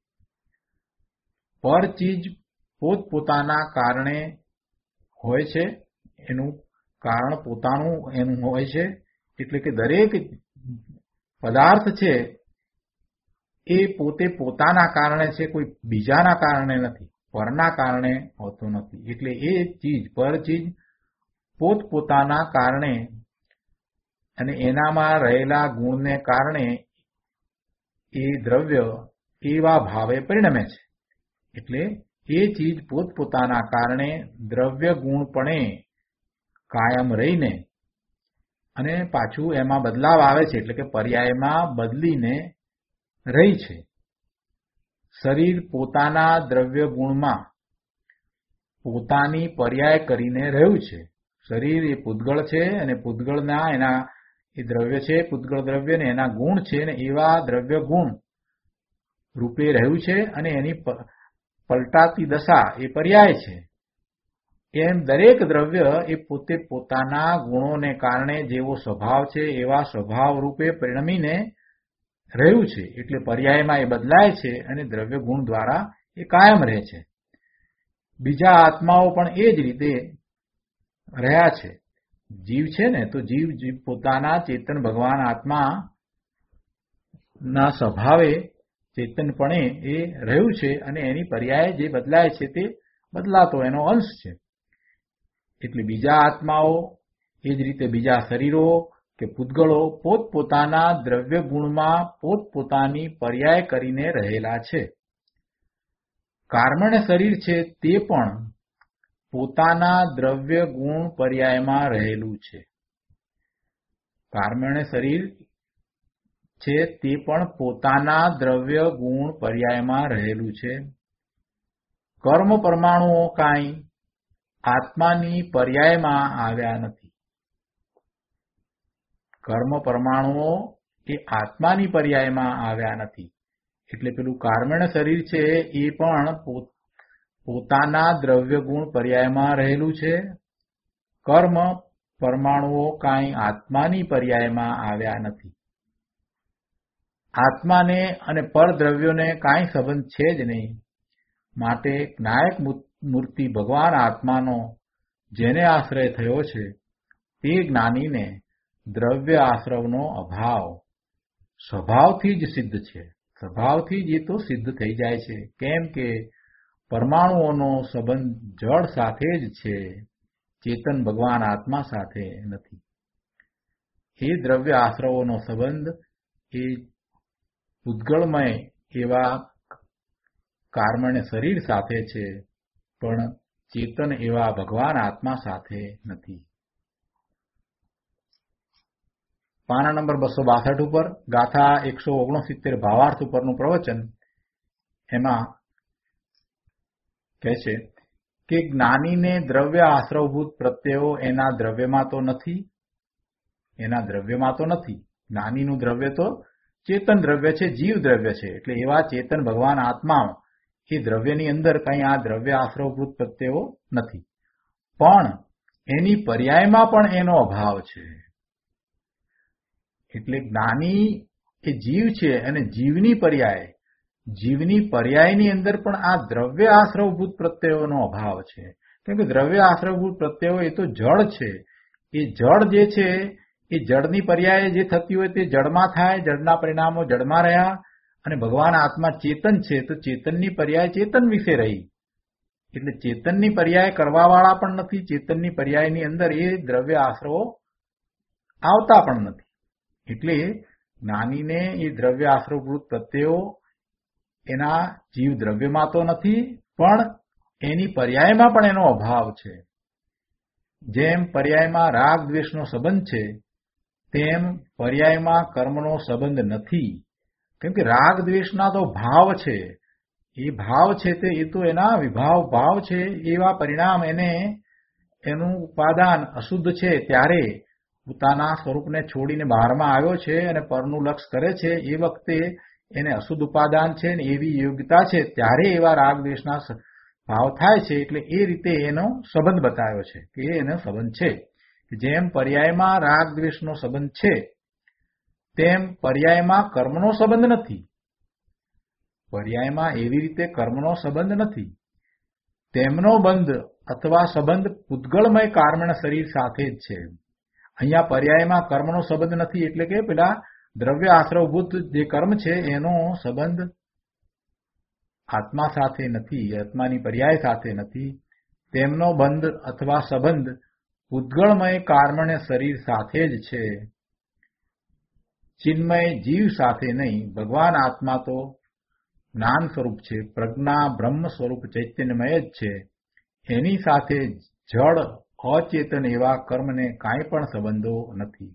પર ચીજ પોતપોતાના કારણે હોય છે, એનું કારણ પોતાનું એનું હોય છે. એટલે કે દરેક પદાર્થ છે એ પોતે પોતાના કારણે છે, કોઈ બીજાના કારણે નથી, પરના કારણે હોતો નથી. એટલે એ ચીજ પર ચીજ પોતપોતાના કારણે અને એનામાં રહેલા ગુણને કારણે એ દ્રવ્ય એવા ભાવે પરિણમે છે. એટલે એ ચીજ પોતપોતાના કારણે દ્રવ્ય ગુણપણે કાયમ રહીને અને પાછું એમાં બદલાવ આવે છે, એટલે કે પર્યાયમાં બદલીને રહી છે. શરીર પોતાના દ્રવ્ય ગુણમાં પોતાની પર્યાય કરીને રહ્યું છે. શરીર એ પૂતગળ છે અને પૂતગળના એના એ દ્રવ્ય છે, પૂતગળ દ્રવ્ય ને એના ગુણ છે, ને એવા દ્રવ્ય ગુણ રૂપે રહ્યું છે અને એની પલટાતી દશા એ પર્યાય છે. એમ દરેક દ્રવ્ય એ પોતે પોતાના ગુણોને કારણે જેવો સ્વભાવ છે એવા સ્વભાવ રૂપે પરિણમીને રહ્યું છે. એટલે પર્યાયમાં એ બદલાય છે અને દ્રવ્ય ગુણ દ્વારા એ કાયમ રહે છે. બીજા આત્માઓ પણ એ જ રીતે રહ્યા છે. જીવ છે ને, તો જીવ જીવ પોતાના ચેતન ભગવાન આત્મા ના સ્વભાવે ચેતનપણે એ રહ્યું છે અને એની પર્યાય જે બદલાય છે તે બદલાતો એનો અંશ છે. એટલે બીજા આત્માઓ એ જ રીતે બીજા શરીરો કે પૂતગળો પોતપોતાના દ્રવ્ય ગુણમાં પોતપોતાની પર્યાય કરીને રહેલા છે. કર્મણ શરીર છે તે પણ પોતાના દ્રવ્ય ગુણ પર્યાયમાં રહેલું છે. કર્મણ શરીર છે તે પણ પોતાના દ્રવ્ય ગુણ પર્યાયમાં રહેલું છે. કર્મ પરમાણુઓ કાંઈ આત્માની પર્યાયમાં આવ્યા નથી. કર્મ પરમાણુઓ એ આત્માની પર્યાયમાં આવ્યા નથી. એટલે પેલું કર્મણ શરીર છે એ પણ પોતાના દ્રવ્ય ગુણ પર્યાયમાં રહેલું છે. કર્મ પરમાણુઓ કાંઈ આત્માની પર્યાયમાં આવ્યા નથી. આત્માને અને પરદ્રવ્યોને કાંઈ સંબંધ છે જ નહીં. માટે નાયક મૂર્તિ ભગવાન આત્માનો જેને આશ્રય થયો છે તે જ્ઞાનીને દ્રવ્ય આશ્રવનો અભાવ સ્વભાવથી જ સિદ્ધ છે. સ્વભાવથી જ એ તો સિદ્ધ થઈ જાય છે. કેમ કે પરમાણુઓનો સંબંધ જળ સાથે જ છે, ચેતન ભગવાન આત્મા સાથે નથી. એ દ્રવ્ય આશ્રવોનો સંબંધ એ ઉદ્ગળમય એવા કર્મણ શરીર સાથે છે, પણ ચેતન એવા ભગવાન આત્મા સાથે નથી. પાના નંબર બસો બાસઠ ઉપર ગાથા એકસો ઓગણસિત્તેર ભાવાર્થ ઉપરનું પ્રવચન એમાં કહે છે કે જ્ઞાનીને દ્રવ્ય આશ્રવભૂત પ્રત્યયો એના દ્રવ્યમાં તો નથી, એના દ્રવ્યમાં તો નથી. જ્ઞાનીનું દ્રવ્ય તો ચેતન દ્રવ્ય છે, જીવ દ્રવ્ય છે. એટલે એવા ચેતન ભગવાન આત્મા એ દ્રવ્યની અંદર કઈ આ દ્રવ્ય આશ્રવભૂત પ્રત્યયો નથી, પણ એની પર્યાયમાં પણ એનો અભાવ છે. એટલે જ્ઞાની એ જીવ છે અને જીવની પર્યાય જીવની પર્યાયની અંદર પણ આ દ્રવ્ય આશ્રવભૂત પ્રત્યયોનો અભાવ છે. કેમ કે દ્રવ્ય આશ્રવભૂત પ્રત્યયો એ તો જળ છે. એ જળ જે છે એ જળની પર્યાય જે થતી હોય તે જળમાં થાય, જળના પરિણામો જળમાં રહ્યા. અને ભગવાન આત્મા ચેતન છે તો ચેતનની પર્યાય ચેતન વિશે રહી. એટલે ચેતનની પર્યાય કરવા વાળા પણ નથી, ચેતનની પર્યાયની અંદર એ દ્રવ્ય આશ્રવો આવતા પણ નથી. એટલે જ્ઞાનીને એ દ્રવ્ય આશ્રવભૂત પ્રત્યયો એના જીવ દ્રવ્યમાં તો નથી, પણ એની પર્યાયમાં પણ એનો અભાવ છે. જેમ પર્યાયમાં રાગ દ્વેષનો સંબંધ છે તેમ પર્યાયમાં કર્મનો સંબંધ નથી. કેમ કે રાગ દ્વેષના તો ભાવ છે, એ ભાવ છે તે એ તો એના વિભાવ ભાવ છે. એવા પરિણામ એને એનું ઉપાદાન અશુદ્ધ છે ત્યારે પોતાના સ્વરૂપને છોડીને બહારમાં આવ્યો છે અને પરનું લક્ષ કરે છે. એ વખતે એને અશુદ્ધ ઉપાદાન છે ને એવી યોગ્યતા છે ત્યારે એવા રાગ દ્વેષના ભાવ થાય છે. એટલે એ રીતે એનો સંબંધ બતાવ્યો છે કે એનો સંબંધ છે. જેમ પર્યાયમાં રાગ દ્વેષનો સંબંધ છે તેમ પર્યાયમાં કર્મનો સંબંધ નથી. પર્યાયમાં એવી રીતે કર્મનો સંબંધ નથી. તેમનો બંધ અથવા સંબંધ પૂતગળમય કાર્મણ શરીર સાથે જ છે. અહીંયા પર્યાયમાં કર્મનો સંબંધ નથી એટલે કે પેલા દ્રવ્ય આશ્રવભૂત જે કર્મ છે એનો સંબંધ આત્મા સાથે નથી, આત્માની પર્યાય સાથે નથી. તેમનો બંધ અથવા સંબંધ પૂતગળમય કાર્મણ શરીર સાથે જ છે, ચિન્મય જીવ સાથે નહીં. ભગવાન આત્મા તો જ્ઞાન સ્વરૂપ છે, પ્રજ્ઞા બ્રહ્મ સ્વરૂપ ચૈતન્યમય જ છે. એની સાથે જળ અચેતન એવા કર્મને કાંઈ પણ સંબંધો નથી.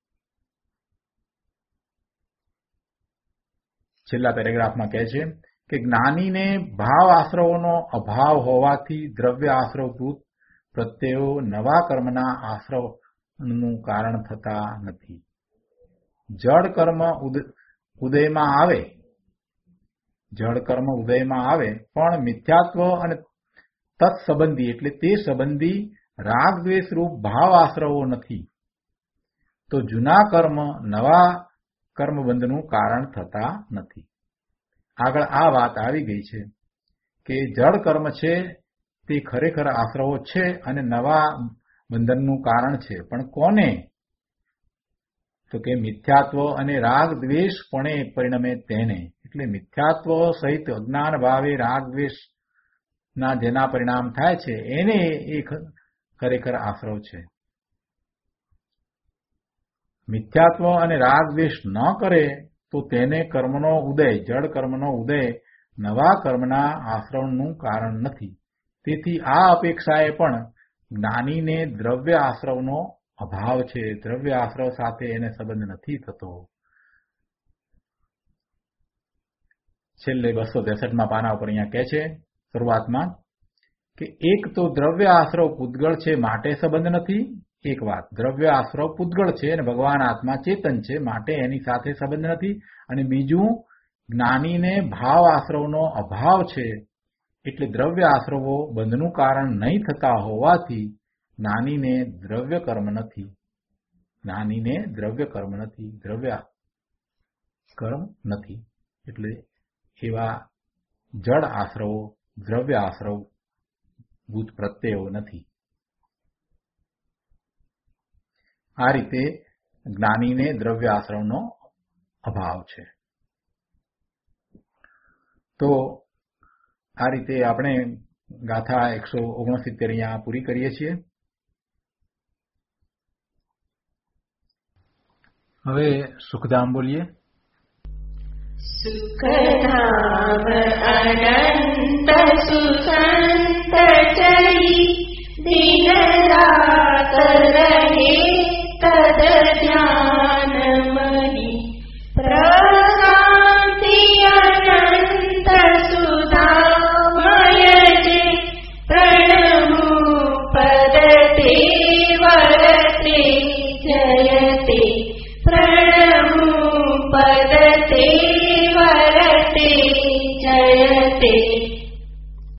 છેલ્લા પેરેગ્રાફમાં કહે છે કે જ્ઞાનીને ભાવ આશ્રવોનો અભાવ હોવાથી દ્રવ્ય આશ્રવભૂત પ્રત્યયો નવા કર્મના આશ્રવનું કારણ થતા નથી. જળ કર્મ ઉદયમાં આવે જળ કર્મ ઉદયમાં આવે પણ મિથ્યાત્વ અને તત્સંબંધી એટલે તે સંબંધી રાગ દ્વેષ રૂપ ભાવ આશ્રવો નથી. તો જૂના કર્મ નવા કર્મબંધનું કારણ થતા નથી. આગળ આ વાત આવી ગઈ છે કે જળ કર્મ છે તે ખરેખર આશ્રવો છે અને નવા બંધનનું કારણ છે. પણ કોને? તો કે મિથ્યાત્વ અને રાગ દ્વેષ પણ પરિણમે તેને. એટલે મિથ્યાત્વ સહિત અજ્ઞાન ભાવે રાગ દ્વેષ ના જેના પરિણામ થાય છે એને એ ખરેખર આશ્રવ છે. મિથ્યાત્વ અને રાગ દ્વેષ ન કરે તો તેને કર્મનો ઉદય, જળ કર્મનો ઉદય નવા કર્મના આશ્રવનું કારણ નથી. તેથી આ અપેક્ષાએ પણ જ્ઞાનીને દ્રવ્ય આશ્રવનો અભાવ છે. દ્રવ્ય આશ્રવ સાથે એને સંબંધ નથી થતો. છેલ્લે બસો ત્રેસઠમાં પાના ઉપર અહીંયા કહે છે શરૂઆતમાં કે એક તો દ્રવ્ય આશ્રવ પૂતગળ છે માટે સંબંધ નથી. એક વાત, દ્રવ્ય આશ્રવ પૂતગળ છે અને ભગવાન આત્મા ચેતન છે માટે એની સાથે સંબંધ નથી. અને બીજું, જ્ઞાનીને ભાવ આશ્રવનો અભાવ છે એટલે દ્રવ્ય આશ્રવો બંધનું કારણ નહીં થતા હોવાથી જ્ઞાનીને દ્રવ્ય કર્મ નથી. જ્ઞાનીને દ્રવ્ય કર્મ નથી, દ્રવ્ય કર્મ નથી. એટલે એવા જળ આશ્રવો દ્રવ્ય આશ્રવ ભૂત પ્રત્યયો નથી. આ રીતે જ્ઞાનીને દ્રવ્ય આશ્રવનો અભાવ છે. તો આ રીતે આપણે ગાથા એકસો ઓગણસિત્તેર અહીંયા પૂરી કરીએ છીએ. હવે સુખધામ બોલીએ. સુખધામ અનંત સુસંત ચરી દિન રાત રહે તદ ધ્યાન મહી પ્રશાંતિ અનંત સુ ते